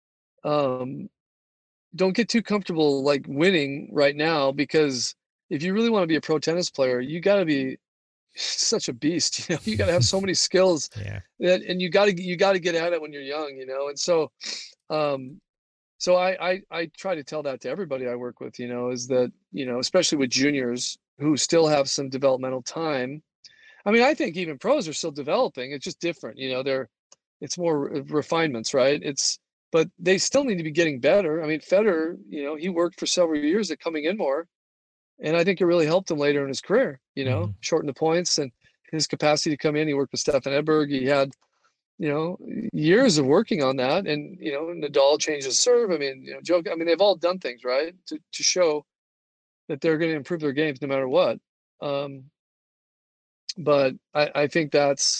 Speaker 5: um, don't get too comfortable like winning right now, because if you really want to be a pro tennis player, you got to be such a beast. You know, you got to have so many skills,
Speaker 1: yeah.
Speaker 5: that, and you got to you got to get at it when you're young. You know, and so, um, so I, I I try to tell that to everybody I work with. You know, is that, you know, especially with juniors who still have some developmental time. I mean, I think even pros are still developing. It's just different. You know, they're it's more re- refinements, right? It's but they still need to be getting better. I mean, Federer, you know, he worked for several years at coming in more, and I think it really helped him later in his career. You know,
Speaker 1: Mm-hmm.
Speaker 5: shorten the points and his capacity to come in. He worked with Stefan Edberg. He had, you know, years of working on that. And, you know, Nadal changed his serve. I mean, you know, Joe, I mean, they've all done things, right, to, to show that they're going to improve their games no matter what. Um, but I, I think that's,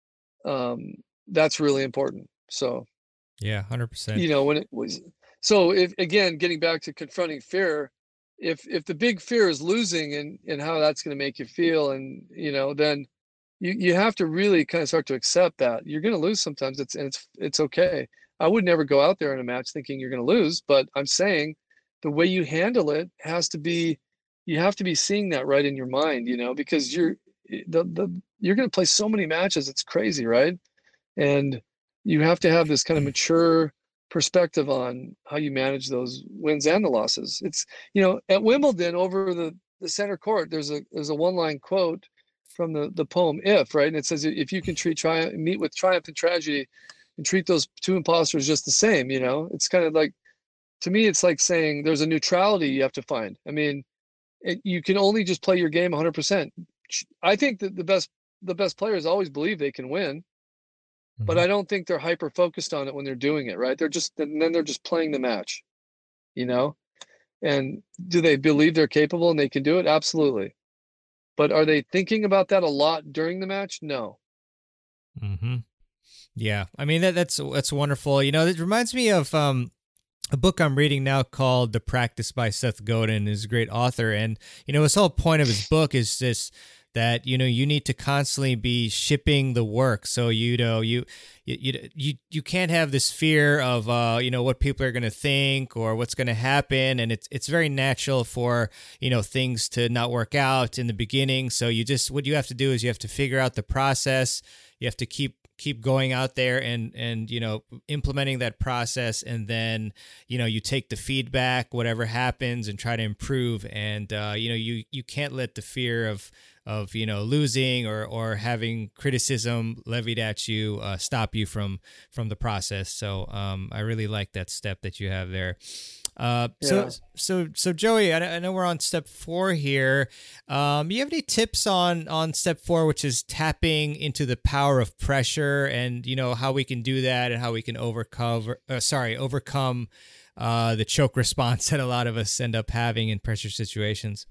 Speaker 5: um, that's really important. So,
Speaker 1: Yeah, one hundred percent.
Speaker 5: you know, when it was, so if, again, getting back to confronting fear, if, if the big fear is losing and, and how that's going to make you feel, and, you know, then you, you have to really kind of start to accept that you're going to lose sometimes. It's, and it's, it's okay. I would never go out there in a match thinking you're going to lose, but I'm saying the way you handle it has to be, you have to be seeing that right in your mind, you know, because you're the, the, you're going to play so many matches. It's crazy. Right. And you have to have this kind of mature perspective on how you manage those wins and the losses. It's, you know, at Wimbledon over the, the center court, there's a, there's a one line quote from the, the poem If, right? And it says, if you can treat triumph, meet with triumph and tragedy and treat those two imposters just the same, you know, it's kind of like, to me, it's like saying there's a neutrality you have to find. I mean, it, you can only just play your game one hundred percent. I think that the best, the best players always believe they can win,
Speaker 1: Mm-hmm.
Speaker 5: but I don't think they're hyper focused on it when they're doing it, right? They're just, and then they're just playing the match, you know? And do they believe they're capable and they can do it? Absolutely. But are they thinking about that a lot during the match? No.
Speaker 1: Mm-hmm. Yeah. I mean, that that's, that's wonderful. You know, it reminds me of, um, a book I'm reading now called The Practice by Seth Godin. Is a great author. And, you know, his whole point of his book is this, that, you know, you need to constantly be shipping the work. So, you know, you, you, you, you can't have this fear of, uh, you know, what people are going to think or what's going to happen. And it's, it's very natural for, you know, things to not work out in the beginning. So you just, what you have to do is you have to figure out the process. You have to keep keep going out there and, and, you know, implementing that process. And then, you know, you take the feedback, whatever happens, and try to improve. And, uh, you know, you, you can't let the fear of, of, you know, losing or, or having criticism levied at you, uh, stop you from, from the process. So, um, I really like that step that you have there. Uh, so,
Speaker 5: Yeah.
Speaker 1: so, so Joey, I, I know we're on step four here. Um, you have any tips on, on step four, which is tapping into the power of pressure, and, you know, how we can do that and how we can overcome, uh, sorry, overcome, uh, the choke response that a lot of us end up having in pressure situations?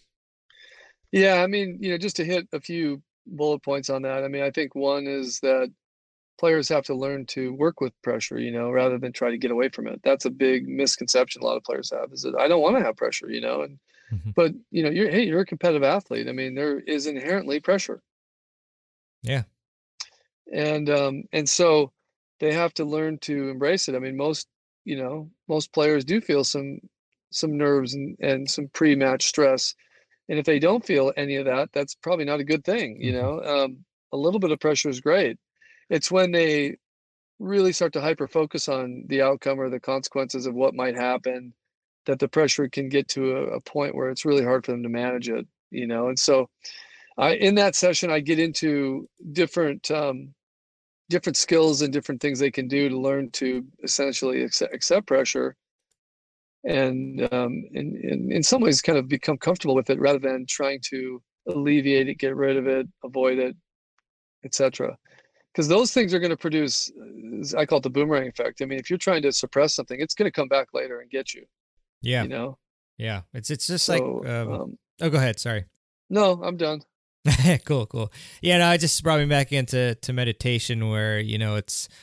Speaker 5: Yeah. I mean, you know, just to hit a few bullet points on that. I mean, I think one is that players have to learn to work with pressure, you know, rather than try to get away from it. That's a big misconception a lot of players have, is that I don't want to have pressure, you know, and,
Speaker 1: Mm-hmm.
Speaker 5: but you know, you're, hey, you're a competitive athlete. I mean, there is inherently pressure.
Speaker 1: Yeah.
Speaker 5: And, um, and so they have to learn to embrace it. I mean, most, you know, most players do feel some, some nerves and, and some pre-match stress. And if they don't feel any of that, that's probably not a good thing. You know, um, a little bit of pressure is great. It's when they really start to hyper focus on the outcome or the consequences of what might happen that the pressure can get to a, a point where it's really hard for them to manage it, you know? And so I, in that session, I get into different, um, different skills and different things they can do to learn to essentially accept, accept pressure and, um, in, in, in some ways kind of become comfortable with it rather than trying to alleviate it, get rid of it, avoid it, et cetera. Because those things are going to produce, I call it the boomerang effect. I mean, if you're trying to suppress something, it's going to come back later and get you.
Speaker 1: Yeah.
Speaker 5: You know?
Speaker 1: Yeah. It's, it's just
Speaker 5: So,
Speaker 1: like, um,
Speaker 5: um,
Speaker 1: oh, go ahead. Sorry.
Speaker 5: no, I'm done.
Speaker 1: Cool, cool. Yeah, no, I just brought me back into to meditation where, you know, it's,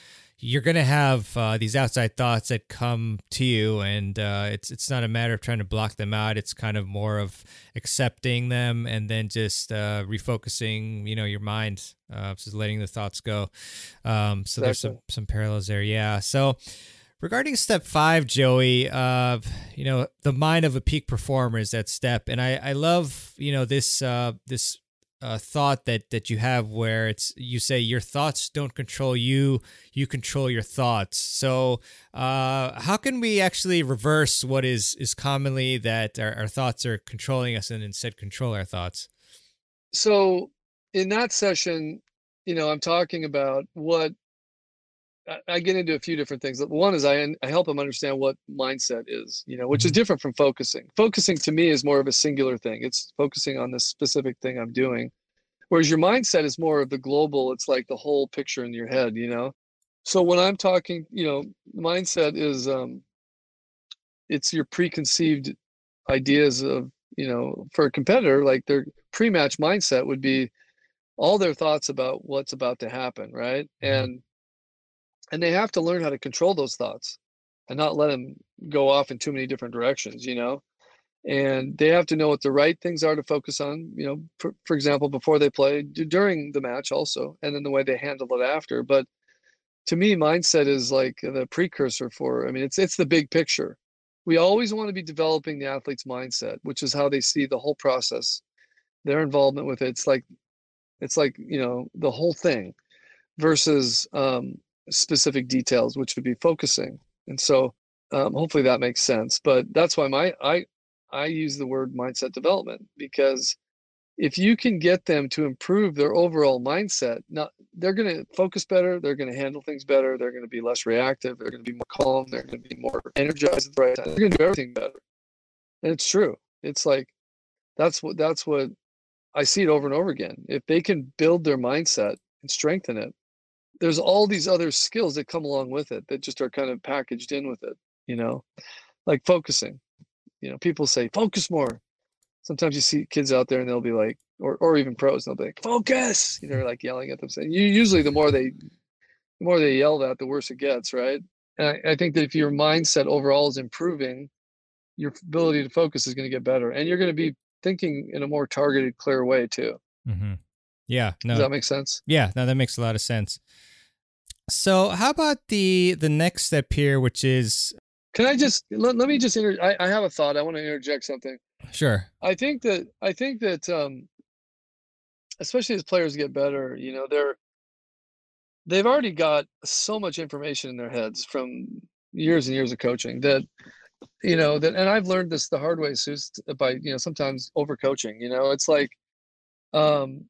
Speaker 1: you're going to have uh, these outside thoughts that come to you, and uh, it's it's not a matter of trying to block them out. It's kind of more of accepting them and then just uh, refocusing, you know, your mind, uh, just letting the thoughts go. Um, so exactly. There's some, some parallels there. Yeah. So regarding step five, Joey, uh, you know, the mind of a peak performer is that step. And I, I love, you know, this, uh, this, uh, thought that, that you have where it's, you say your thoughts don't control you, you control your thoughts. So, uh, how can we actually reverse what is, is commonly that our, our thoughts are controlling us and instead control our thoughts?
Speaker 5: So in that session, you know, I'm talking about what, I get into a few different things. One is I, I help them understand what mindset is, you know, which is different from focusing. Focusing to me is more of a singular thing. It's focusing on this specific thing I'm doing. Whereas your mindset is more of the global. It's like the whole picture in your head, you know? So when I'm talking, you know, mindset is, um, it's your preconceived ideas of, you know, for a competitor, like their pre-match mindset would be all their thoughts about what's about to happen, right? And And they have to learn how to control those thoughts and not let them go off in too many different directions, you know? And they have to know what the right things are to focus on, you know, for, for example, before they play, d- during the match also, and then the way they handle it after. But to me, mindset is like the precursor for, I mean, it's it's the big picture. We always want to be developing the athlete's mindset, which is how they see the whole process, their involvement with it. It's like, it's like, you know, the whole thing versus, um, specific details, which would be focusing. And so um, hopefully that makes sense. But that's why my I I use the word mindset development, because if you can get them to improve their overall mindset, now they're going to focus better, they're going to handle things better, they're going to be less reactive, they're going to be more calm, they're going to be more energized at the right time, they're going to do everything better. And it's true. It's like that's what that's what I see it over and over again. If they can build their mindset and strengthen it, there's all these other skills that come along with it that just are kind of packaged in with it, you know, like focusing. You know, people say, focus more. Sometimes you see kids out there and they'll be like, or or even pros, they'll be like, focus. You know, like yelling at them. Saying, you usually the more they, the more they yell that, the worse it gets, right? And I, I think that if your mindset overall is improving, your ability to focus is going to get better, and you're going to be thinking in a more targeted, clear way too.
Speaker 1: Mm-hmm. Yeah. No.
Speaker 5: Does that make sense?
Speaker 1: Yeah. No, that makes a lot of sense. So how about the the next step here, which is...
Speaker 5: Can I just, let, let me just, inter- I, I have a thought. I want to interject something.
Speaker 1: Sure.
Speaker 5: I think that, I think that, um, especially as players get better, you know, they're, they've already got so much information in their heads from years and years of coaching that, you know, that, and I've learned this the hard way, Seuss, by, you know, sometimes over coaching, you know, it's like, um,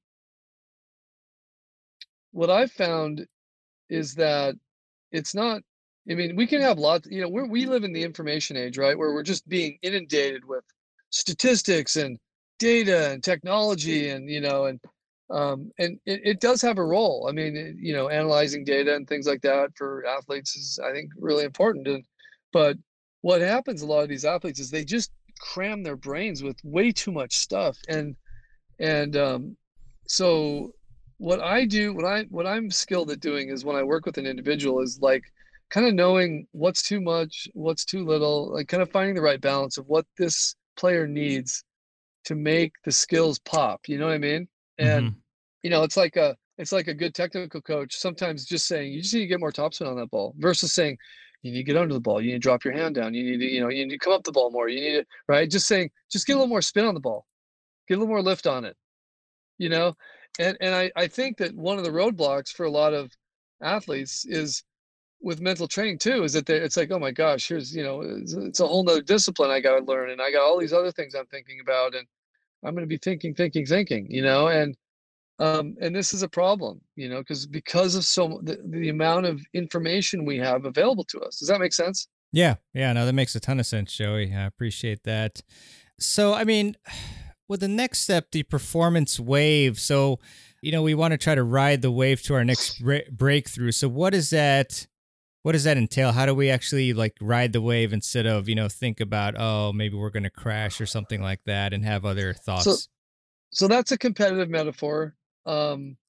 Speaker 5: what I've found is that it's not, I mean, we can have lots, you know, we're, we live in the information age, right? Where we're just being inundated with statistics and data and technology and, you know, and, um, and it, it does have a role. I mean, it, you know, analyzing data and things like that for athletes is, I think, really important. And, but what happens a lot of these athletes is they just cram their brains with way too much stuff. And, and, um, so what I do, what I what I'm skilled at doing is when I work with an individual is like kind of knowing what's too much, what's too little, like kind of finding the right balance of what this player needs to make the skills pop. You know what I mean? And
Speaker 1: Mm-hmm.
Speaker 5: you know, it's like a it's like a good technical coach sometimes just saying you just need to get more topspin on that ball versus saying you need to get under the ball, you need to drop your hand down, you need to, you know, you need to come up the ball more, you need to, right? Just saying, just get a little more spin on the ball, get a little more lift on it, you know? And and I, I think that one of the roadblocks for a lot of athletes is with mental training too, is that they, it's like, oh my gosh, here's, you know, it's, it's a whole nother discipline I got to learn. And I got all these other things I'm thinking about, and I'm going to be thinking, thinking, thinking, you know, and, um, and this is a problem, you know, because, because of so the, the amount of information we have available to us. Does that make sense?
Speaker 1: Yeah. Yeah. No, that makes a ton of sense, Joey. I appreciate that. So, I mean, with the next step, the performance wave. So, you know, we want to try to ride the wave to our next bre- breakthrough. So what is that? What does that entail? How do we actually like ride the wave instead of, you know, think about, oh, maybe we're going to crash or something like that and have other thoughts?
Speaker 5: So, so that's a competitive metaphor. Um,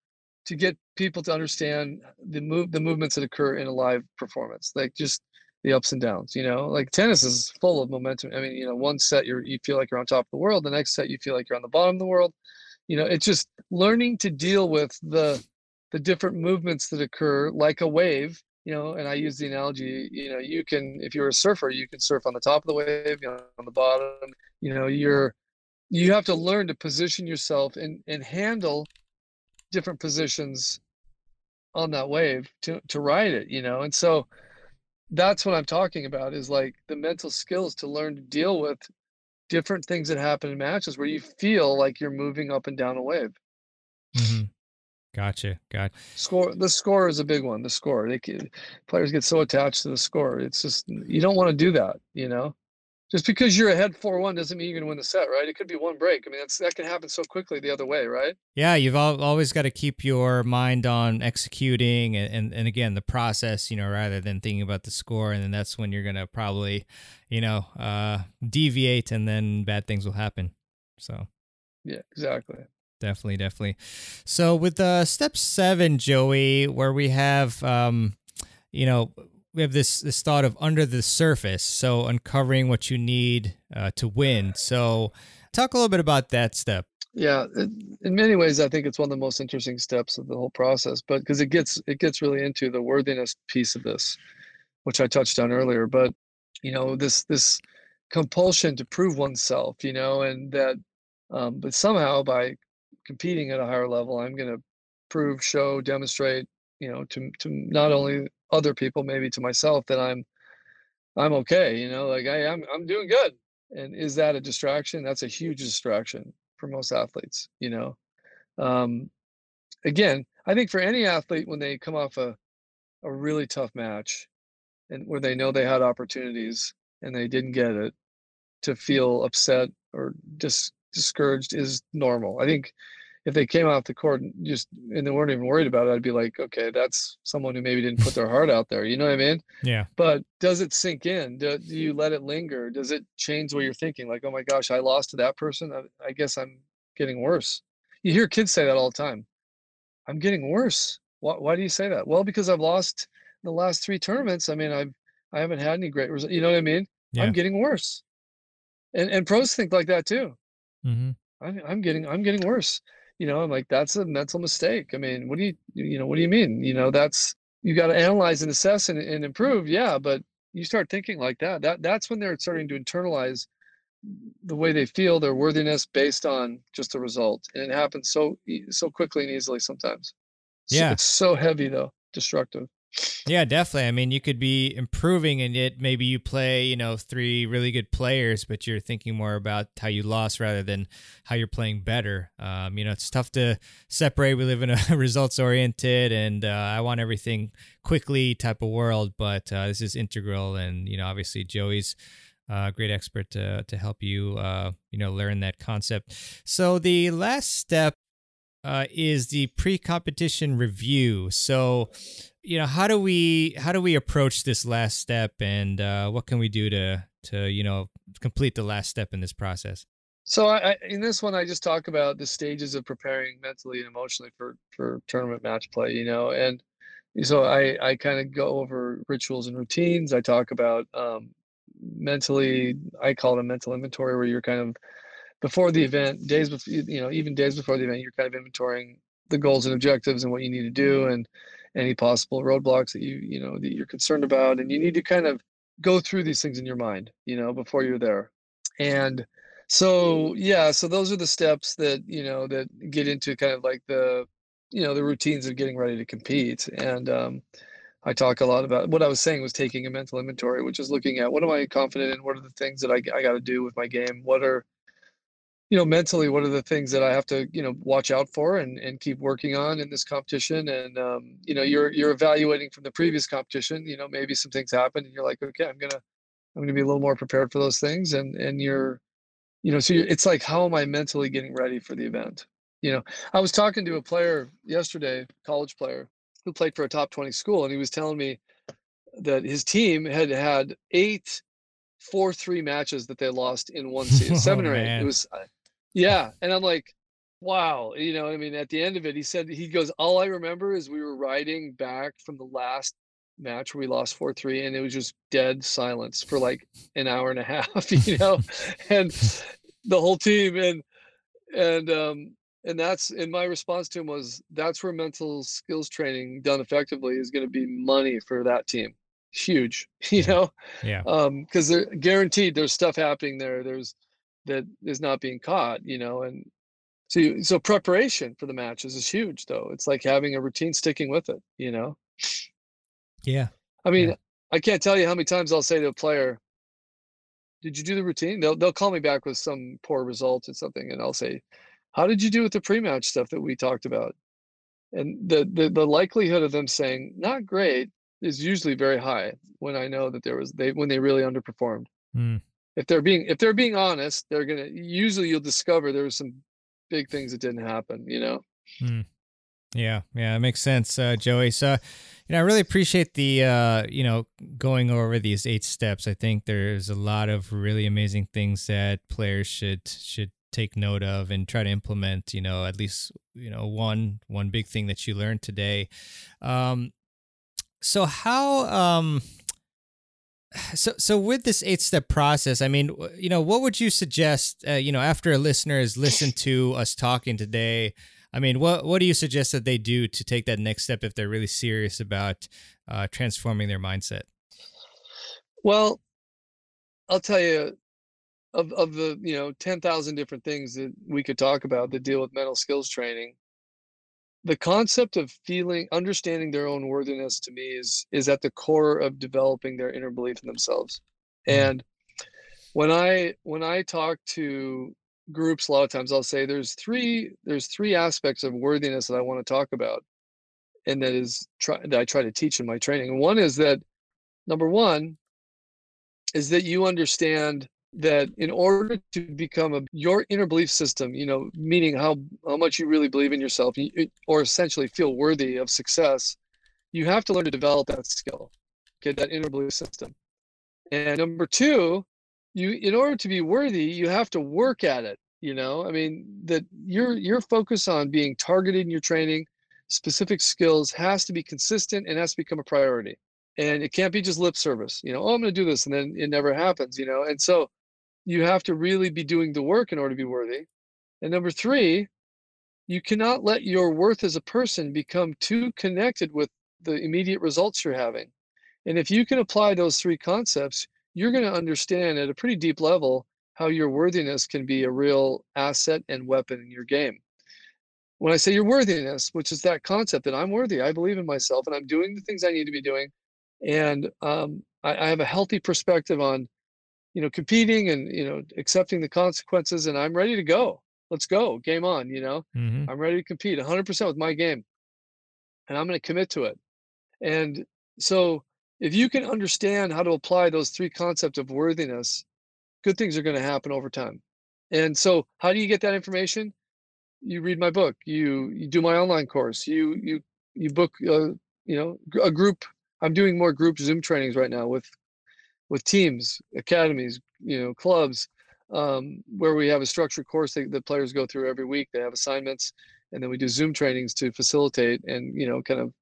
Speaker 5: to get people to understand the move, the movements that occur in a live performance, like just the ups and downs, you know, like tennis is full of momentum. I mean, you know, one set you're, you feel like you're on top of the world. The next set you feel like you're on the bottom of the world. You know, it's just learning to deal with the, the different movements that occur like a wave, you know, and I use the analogy, you know, you can, if you're a surfer, you can surf on the top of the wave, you know, on the bottom, you know, you're, you have to learn to position yourself and, and handle different positions on that wave to, to ride it, you know? And so that's what I'm talking about, is like the mental skills to learn to deal with different things that happen in matches where you feel like you're moving up and down a wave.
Speaker 1: Mm-hmm. Gotcha. Got
Speaker 5: Score. The score is a big one. The score. They can, players get so attached to the score. It's just, you don't want to do that, you know? Just because you're ahead four one doesn't mean you're going to win the set, right? It could be one break. I mean, that's, that can happen so quickly the other way, right?
Speaker 1: Yeah, you've al- always got to keep your mind on executing and, and, and again, the process, you know, rather than thinking about the score. And then that's when you're going to probably, you know, uh, deviate, and then bad things will happen. So,
Speaker 5: yeah, exactly.
Speaker 1: Definitely, definitely. So with uh, step seven, Joey, where we have, um, you know, we have this this thought of under the surface, so uncovering what you need uh, to win. So talk a little bit about that step.
Speaker 5: Yeah, it, in many ways, I think it's one of the most interesting steps of the whole process, but because it gets it gets really into the worthiness piece of this, which I touched on earlier. But you know, this this compulsion to prove oneself, you know, and that, um, but somehow by competing at a higher level, I'm going to prove, show, demonstrate, you know, to to not only other people, maybe to myself, that I'm I'm okay, you know, like I am I'm doing good. And is that a distraction? That's a huge distraction for most athletes, you know. Um, again, I think for any athlete, when they come off a, a really tough match and where they know they had opportunities and they didn't get it, to feel upset or dis- discouraged is normal. I think if they came off the court and just and they weren't even worried about it, I'd be like, okay, that's someone who maybe didn't put their heart out there. You know what I mean?
Speaker 1: Yeah.
Speaker 5: But does it sink in? Do, do you let it linger? Does it change what you're thinking? Like, oh my gosh, I lost to that person. I, I guess I'm getting worse. You hear kids say that all the time. I'm getting worse. Why, why do you say that? Well, because I've lost the last three tournaments. I mean, I've I haven't had any great results. You know what I mean?
Speaker 1: Yeah.
Speaker 5: I'm getting worse. And and pros think like that too.
Speaker 1: Mm-hmm.
Speaker 5: I'm I'm getting I'm getting worse. You know, I'm like, that's a mental mistake. I mean, what do you you know, what do you mean? You know, that's, you got to analyze and assess and, and improve. Yeah, but you start thinking like that. That that's when they're starting to internalize the way they feel, their worthiness based on just the result. And it happens so so quickly and easily sometimes.
Speaker 1: Yeah.
Speaker 5: So, it's so heavy though, destructive.
Speaker 1: Yeah, definitely. I mean, you could be improving, and yet maybe you play, you know, three really good players, but you're thinking more about how you lost rather than how you're playing better. Um, you know, it's tough to separate. We live in a results-oriented and uh, I want everything quickly type of world, but uh, this is integral. And, you know, obviously Joey's a great expert to, to help you, uh, you know, learn that concept. So the last step uh, is the pre-competition review. So, you know, how do we how do we approach this last step, and uh, what can we do to to you know complete the last step in this process?
Speaker 5: So I, I in this one, I just talk about the stages of preparing mentally and emotionally for for tournament match play. You know, and so I I kind of go over rituals and routines. I talk about um, mentally. I call it a mental inventory, where you're kind of before the event, days before, you know, even days before the event, you're kind of inventorying the goals and objectives and what you need to do, and any possible roadblocks that you, you know, that you're concerned about. And you need to kind of go through these things in your mind, you know, before you're there. And so, yeah, so those are the steps that, you know, that get into kind of like the, you know, the routines of getting ready to compete. And um, I talk a lot about what I was saying was taking a mental inventory, which is looking at what am I confident in? What are the things that I, I got to do with my game? What are, you know, mentally, what are the things that I have to, you know, watch out for and, and keep working on in this competition? And, um, you know, you're, you're evaluating from the previous competition, you know, maybe some things happen and you're like, okay, I'm going to, I'm going to be a little more prepared for those things. And, and you're, you know, so you're, it's like, how am I mentally getting ready for the event? You know, I was talking to a player yesterday, college player who played for a top twenty school. And he was telling me that his team had had eight four three matches that they lost in one season, seven
Speaker 1: Oh,
Speaker 5: or eight.
Speaker 1: man.
Speaker 5: It was, yeah. And I'm like, wow. You know, I mean, at the end of it, he said, he goes, all I remember is we were riding back from the last match where we lost four three, and it was just dead silence for like an hour and a half, you know, and the whole team. And, and, um, and that's, and my response to him was, that's where mental skills training done effectively is going to be money for that team. Huge, you
Speaker 1: Yeah.
Speaker 5: know,
Speaker 1: Yeah.
Speaker 5: um, because they're guaranteed there's stuff happening there. There's that is not being caught, you know, and so you, so preparation for the matches is huge, though. It's like having a routine, sticking with it, you know.
Speaker 1: Yeah.
Speaker 5: I mean,
Speaker 1: Yeah.
Speaker 5: I can't tell you how many times I'll say to a player, "Did you do the routine?" They'll they'll call me back with some poor result or something, and I'll say, "How did you do with the pre-match stuff that we talked about?" And the the the likelihood of them saying not great is usually very high when I know that there was they when they really underperformed.
Speaker 1: Mm.
Speaker 5: If they're being if they're being honest, they're gonna usually you'll discover there was some big things that didn't happen, you know?
Speaker 1: Mm. Yeah, yeah, it makes sense, uh, Joey. So, you know, I really appreciate the, uh, you know, going over these eight steps. I think there's a lot of really amazing things that players should should take note of and try to implement. You know, at least you know one one big thing that you learned today. Um, so how, um, so so with this eight step process, I mean, w- you know, what would you suggest? Uh, you know, after a listener has listened to us talking today. I mean, what what do you suggest that they do to take that next step if they're really serious about uh, transforming their mindset?
Speaker 5: Well, I'll tell you, of of the, you know, ten thousand different things that we could talk about that deal with mental skills training, the concept of feeling understanding their own worthiness to me is is at the core of developing their inner belief in themselves.
Speaker 1: Mm.
Speaker 5: And when I when I talk to groups, a lot of times I'll say there's three there's three aspects of worthiness that I want to talk about, and that is try that I try to teach in my training. And one is that number one is that you understand that in order to become a your inner belief system, you know, meaning how how much you really believe in yourself, you, or essentially feel worthy of success, you have to learn to develop that skill, okay, that inner belief system. And number two, you in order to be worthy, you have to work at it. You know, I mean, that your your focus on being targeted in your training, specific skills has to be consistent and has to become a priority. And it can't be just lip service, you know, oh, I'm going to do this, and then it never happens, you know. And so you have to really be doing the work in order to be worthy. And number three, you cannot let your worth as a person become too connected with the immediate results you're having. And if you can apply those three concepts, you're going to understand at a pretty deep level how your worthiness can be a real asset and weapon in your game. When I say your worthiness, which is that concept that I'm worthy, I believe in myself, and I'm doing the things I need to be doing, and um, I, I have a healthy perspective on, you know, competing and, you know, accepting the consequences, and I'm ready to go. Let's go, game on. You know,
Speaker 1: Mm-hmm.
Speaker 5: I'm ready to compete one hundred percent with my game, and I'm going to commit to it. And so if you can understand how to apply those three concepts of worthiness, good things are going to happen over time. And so how do you get that information? You read my book, you you do my online course, you you you book uh, you know, a group. I'm doing more group Zoom trainings right now with with teams, academies, you know, clubs, um, where we have a structured course that the players go through every week. They have assignments, and then we do Zoom trainings to facilitate and, you know, kind of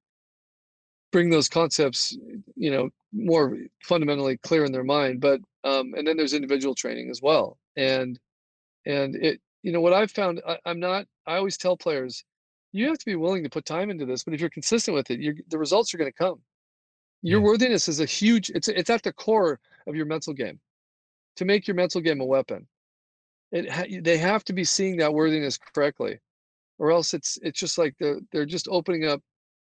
Speaker 5: bring those concepts, you know, more fundamentally clear in their mind. But um, and then there's individual training as well. And and it, you know, what I've found, I, I'm not. I always tell players, you have to be willing to put time into this. But if you're consistent with it, you're, the results are going to come. Your
Speaker 1: Yeah.
Speaker 5: worthiness is a huge. It's it's at the core of your mental game. To make your mental game a weapon, it ha- they have to be seeing that worthiness correctly, or else it's it's just like they're they're just opening up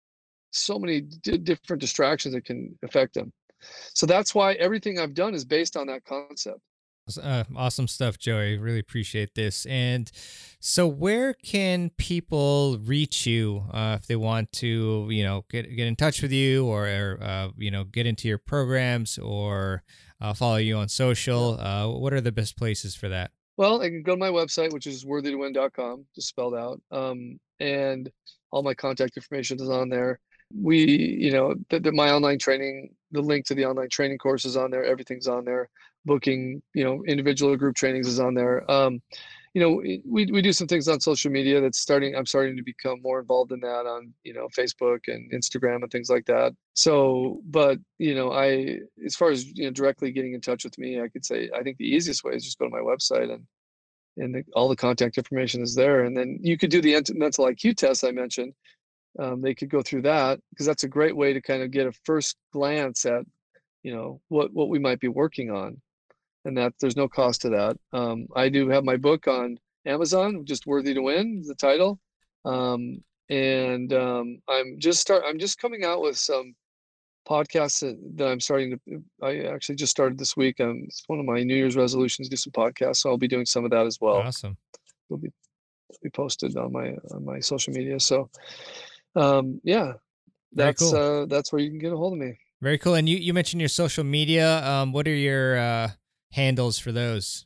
Speaker 5: so many d- different distractions that can affect them. So that's why everything I've done is based on that concept.
Speaker 1: Uh, awesome stuff, Joey. Really appreciate this. And so, where can people reach you uh, if they want to, you know, get get in touch with you, or, or uh, you know, get into your programs, or uh, follow you on social? Uh, what are the best places for that?
Speaker 5: Well, I can go to my website, which is worthy to win dot com, just spelled out. Um, and all my contact information is on there. We, you know, the, the, my online training, the link to the online training course is on there. Everything's on there. Booking, you know, individual or group trainings is on there. Um, you know, we we do some things on social media that's starting. I'm starting to become more involved in that on, you know, Facebook and Instagram and things like that. So, but you know, I as far as, you know, directly getting in touch with me, I could say I think the easiest way is just go to my website, and and the, all the contact information is there. And then you could do the mental I Q test I mentioned. Um, they could go through that, because that's a great way to kind of get a first glance at, you know, what what we might be working on, and that there's no cost to that. Um, I do have my book on Amazon, just Worthy to Win is the title, um, and um, I'm just start. I'm just coming out with some podcasts that, that I'm starting to. I actually just started this week. Um, it's one of my New Year's resolutions, do some podcasts. So I'll be doing some of that as well.
Speaker 1: Awesome.
Speaker 5: It'll be it'll be posted on my on my social media. So, um, yeah, that's
Speaker 1: cool.
Speaker 5: uh, that's where you can get a hold of me.
Speaker 1: Very cool. And you you mentioned your social media. Um, what are your uh, handles for those?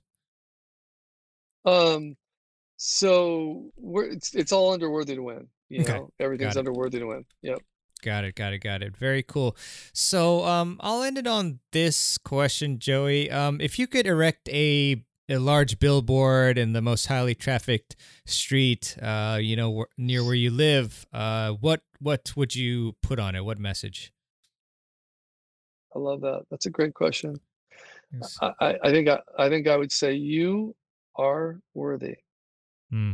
Speaker 5: Um, so we're it's it's all under Worthy to Win. You
Speaker 1: Okay.
Speaker 5: know, everything's
Speaker 1: Got it.
Speaker 5: under Worthy to Win. Yep.
Speaker 1: Got it, got it, got it. Very cool. So um, I'll end it on this question, Joey. Um, if you could erect a a large billboard in the most highly trafficked street, uh, you know, wh- near where you live, uh, what what would you put on it? What message?
Speaker 5: I love that. That's a great question.
Speaker 1: Yes.
Speaker 5: I, I, I think I, I think I would say you are worthy.
Speaker 1: Hmm.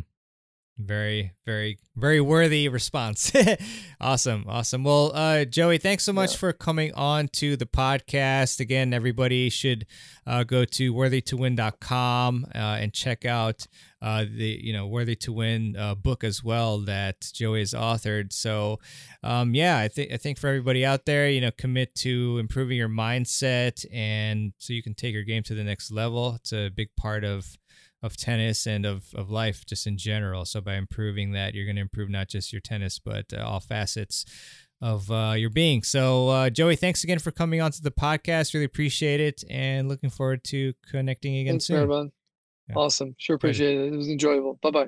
Speaker 1: Very, very, very worthy response. Awesome. Awesome. Well, uh, Joey, thanks so much
Speaker 5: Yeah.
Speaker 1: for coming on to the podcast. Again, everybody should uh, go to worthy to win dot com uh, and check out uh, the, you know, Worthy to Win uh, book as well that Joey has authored. So, um, yeah, I think, I think for everybody out there, you know, commit to improving your mindset, and so you can take your game to the next level. It's a big part of of tennis and of, of life just in general. So by improving that, you're going to improve not just your tennis, but uh, all facets of uh, your being. So uh, Joey, thanks again for coming on to the podcast. Really appreciate it, and looking forward to connecting again
Speaker 5: Thanks,
Speaker 1: soon.
Speaker 5: Maribon.
Speaker 1: Yeah.
Speaker 5: Awesome. Sure
Speaker 1: Pleasure.
Speaker 5: appreciate it. It was enjoyable. Bye-bye.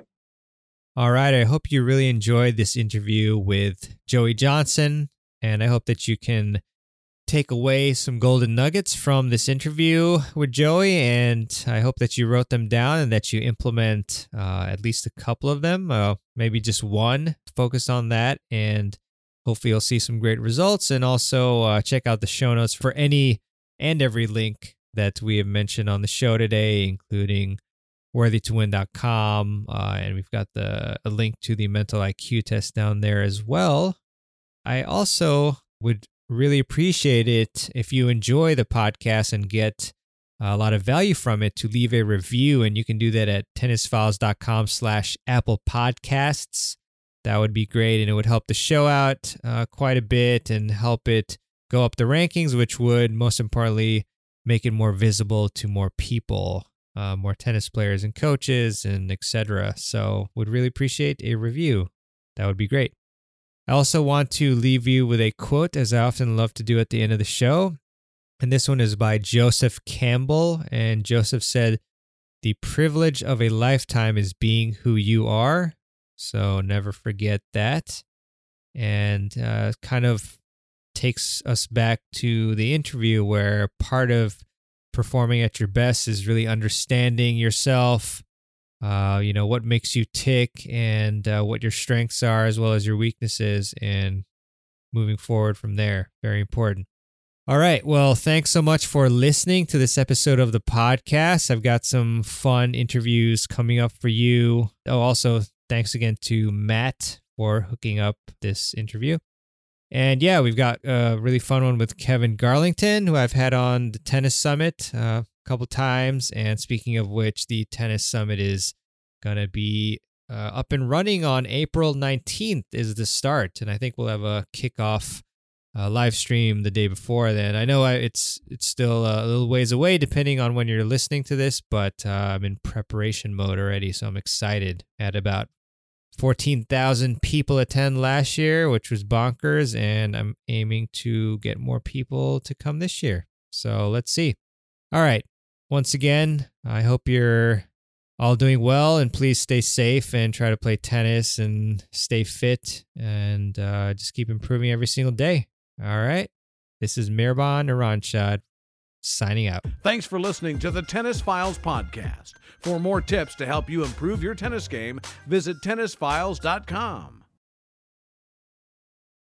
Speaker 1: All right. I hope you really enjoyed this interview with Joey Johnson, and I hope that you can take away some golden nuggets from this interview with Joey, and I hope that you wrote them down and that you implement uh, at least a couple of them, uh, maybe just one. Focus on that, and hopefully you'll see some great results. And also uh, check out the show notes for any and every link that we have mentioned on the show today, including worthy to win dot com, uh, and we've got the a link to the mental I Q test down there as well. I also would really appreciate it if you enjoy the podcast and get a lot of value from it, to leave a review, and you can do that at tennis files dot com slash Apple Podcasts. That would be great, and it would help the show out uh, quite a bit and help it go up the rankings, which would most importantly make it more visible to more people, uh, more tennis players and coaches and et cetera. So would really appreciate a review. That would be great. I also want to leave you with a quote, as I often love to do at the end of the show. And this one is by Joseph Campbell. And Joseph said, "The privilege of a lifetime is being who you are." So never forget that. And uh, kind of takes us back to the interview, where part of performing at your best is really understanding yourself, Uh, you know, what makes you tick, and uh, what your strengths are, as well as your weaknesses, and moving forward from there. Very important. All right. Well, thanks so much for listening to this episode of the podcast. I've got some fun interviews coming up for you. Oh, also, thanks again to Matt for hooking up this interview. And yeah, we've got a really fun one with Kevin Garlington, who I've had on the Tennis Summit uh, a couple times. And speaking of which, the Tennis Summit is going to be uh, up and running on April nineteenth is the start. And I think we'll have a kickoff uh, live stream the day before then. I know I, it's it's still a little ways away depending on when you're listening to this, but uh, I'm in preparation mode already. So I'm excited. At about fourteen thousand people attend last year, which was bonkers, and I'm aiming to get more people to come this year. So let's see. All right. Once again, I hope you're all doing well, and please stay safe and try to play tennis and stay fit, and uh, just keep improving every single day. All right. This is Mirban Iranshad signing out.
Speaker 3: Thanks for listening to the Tennis Files podcast. For more tips to help you improve your tennis game, visit tennis files dot com.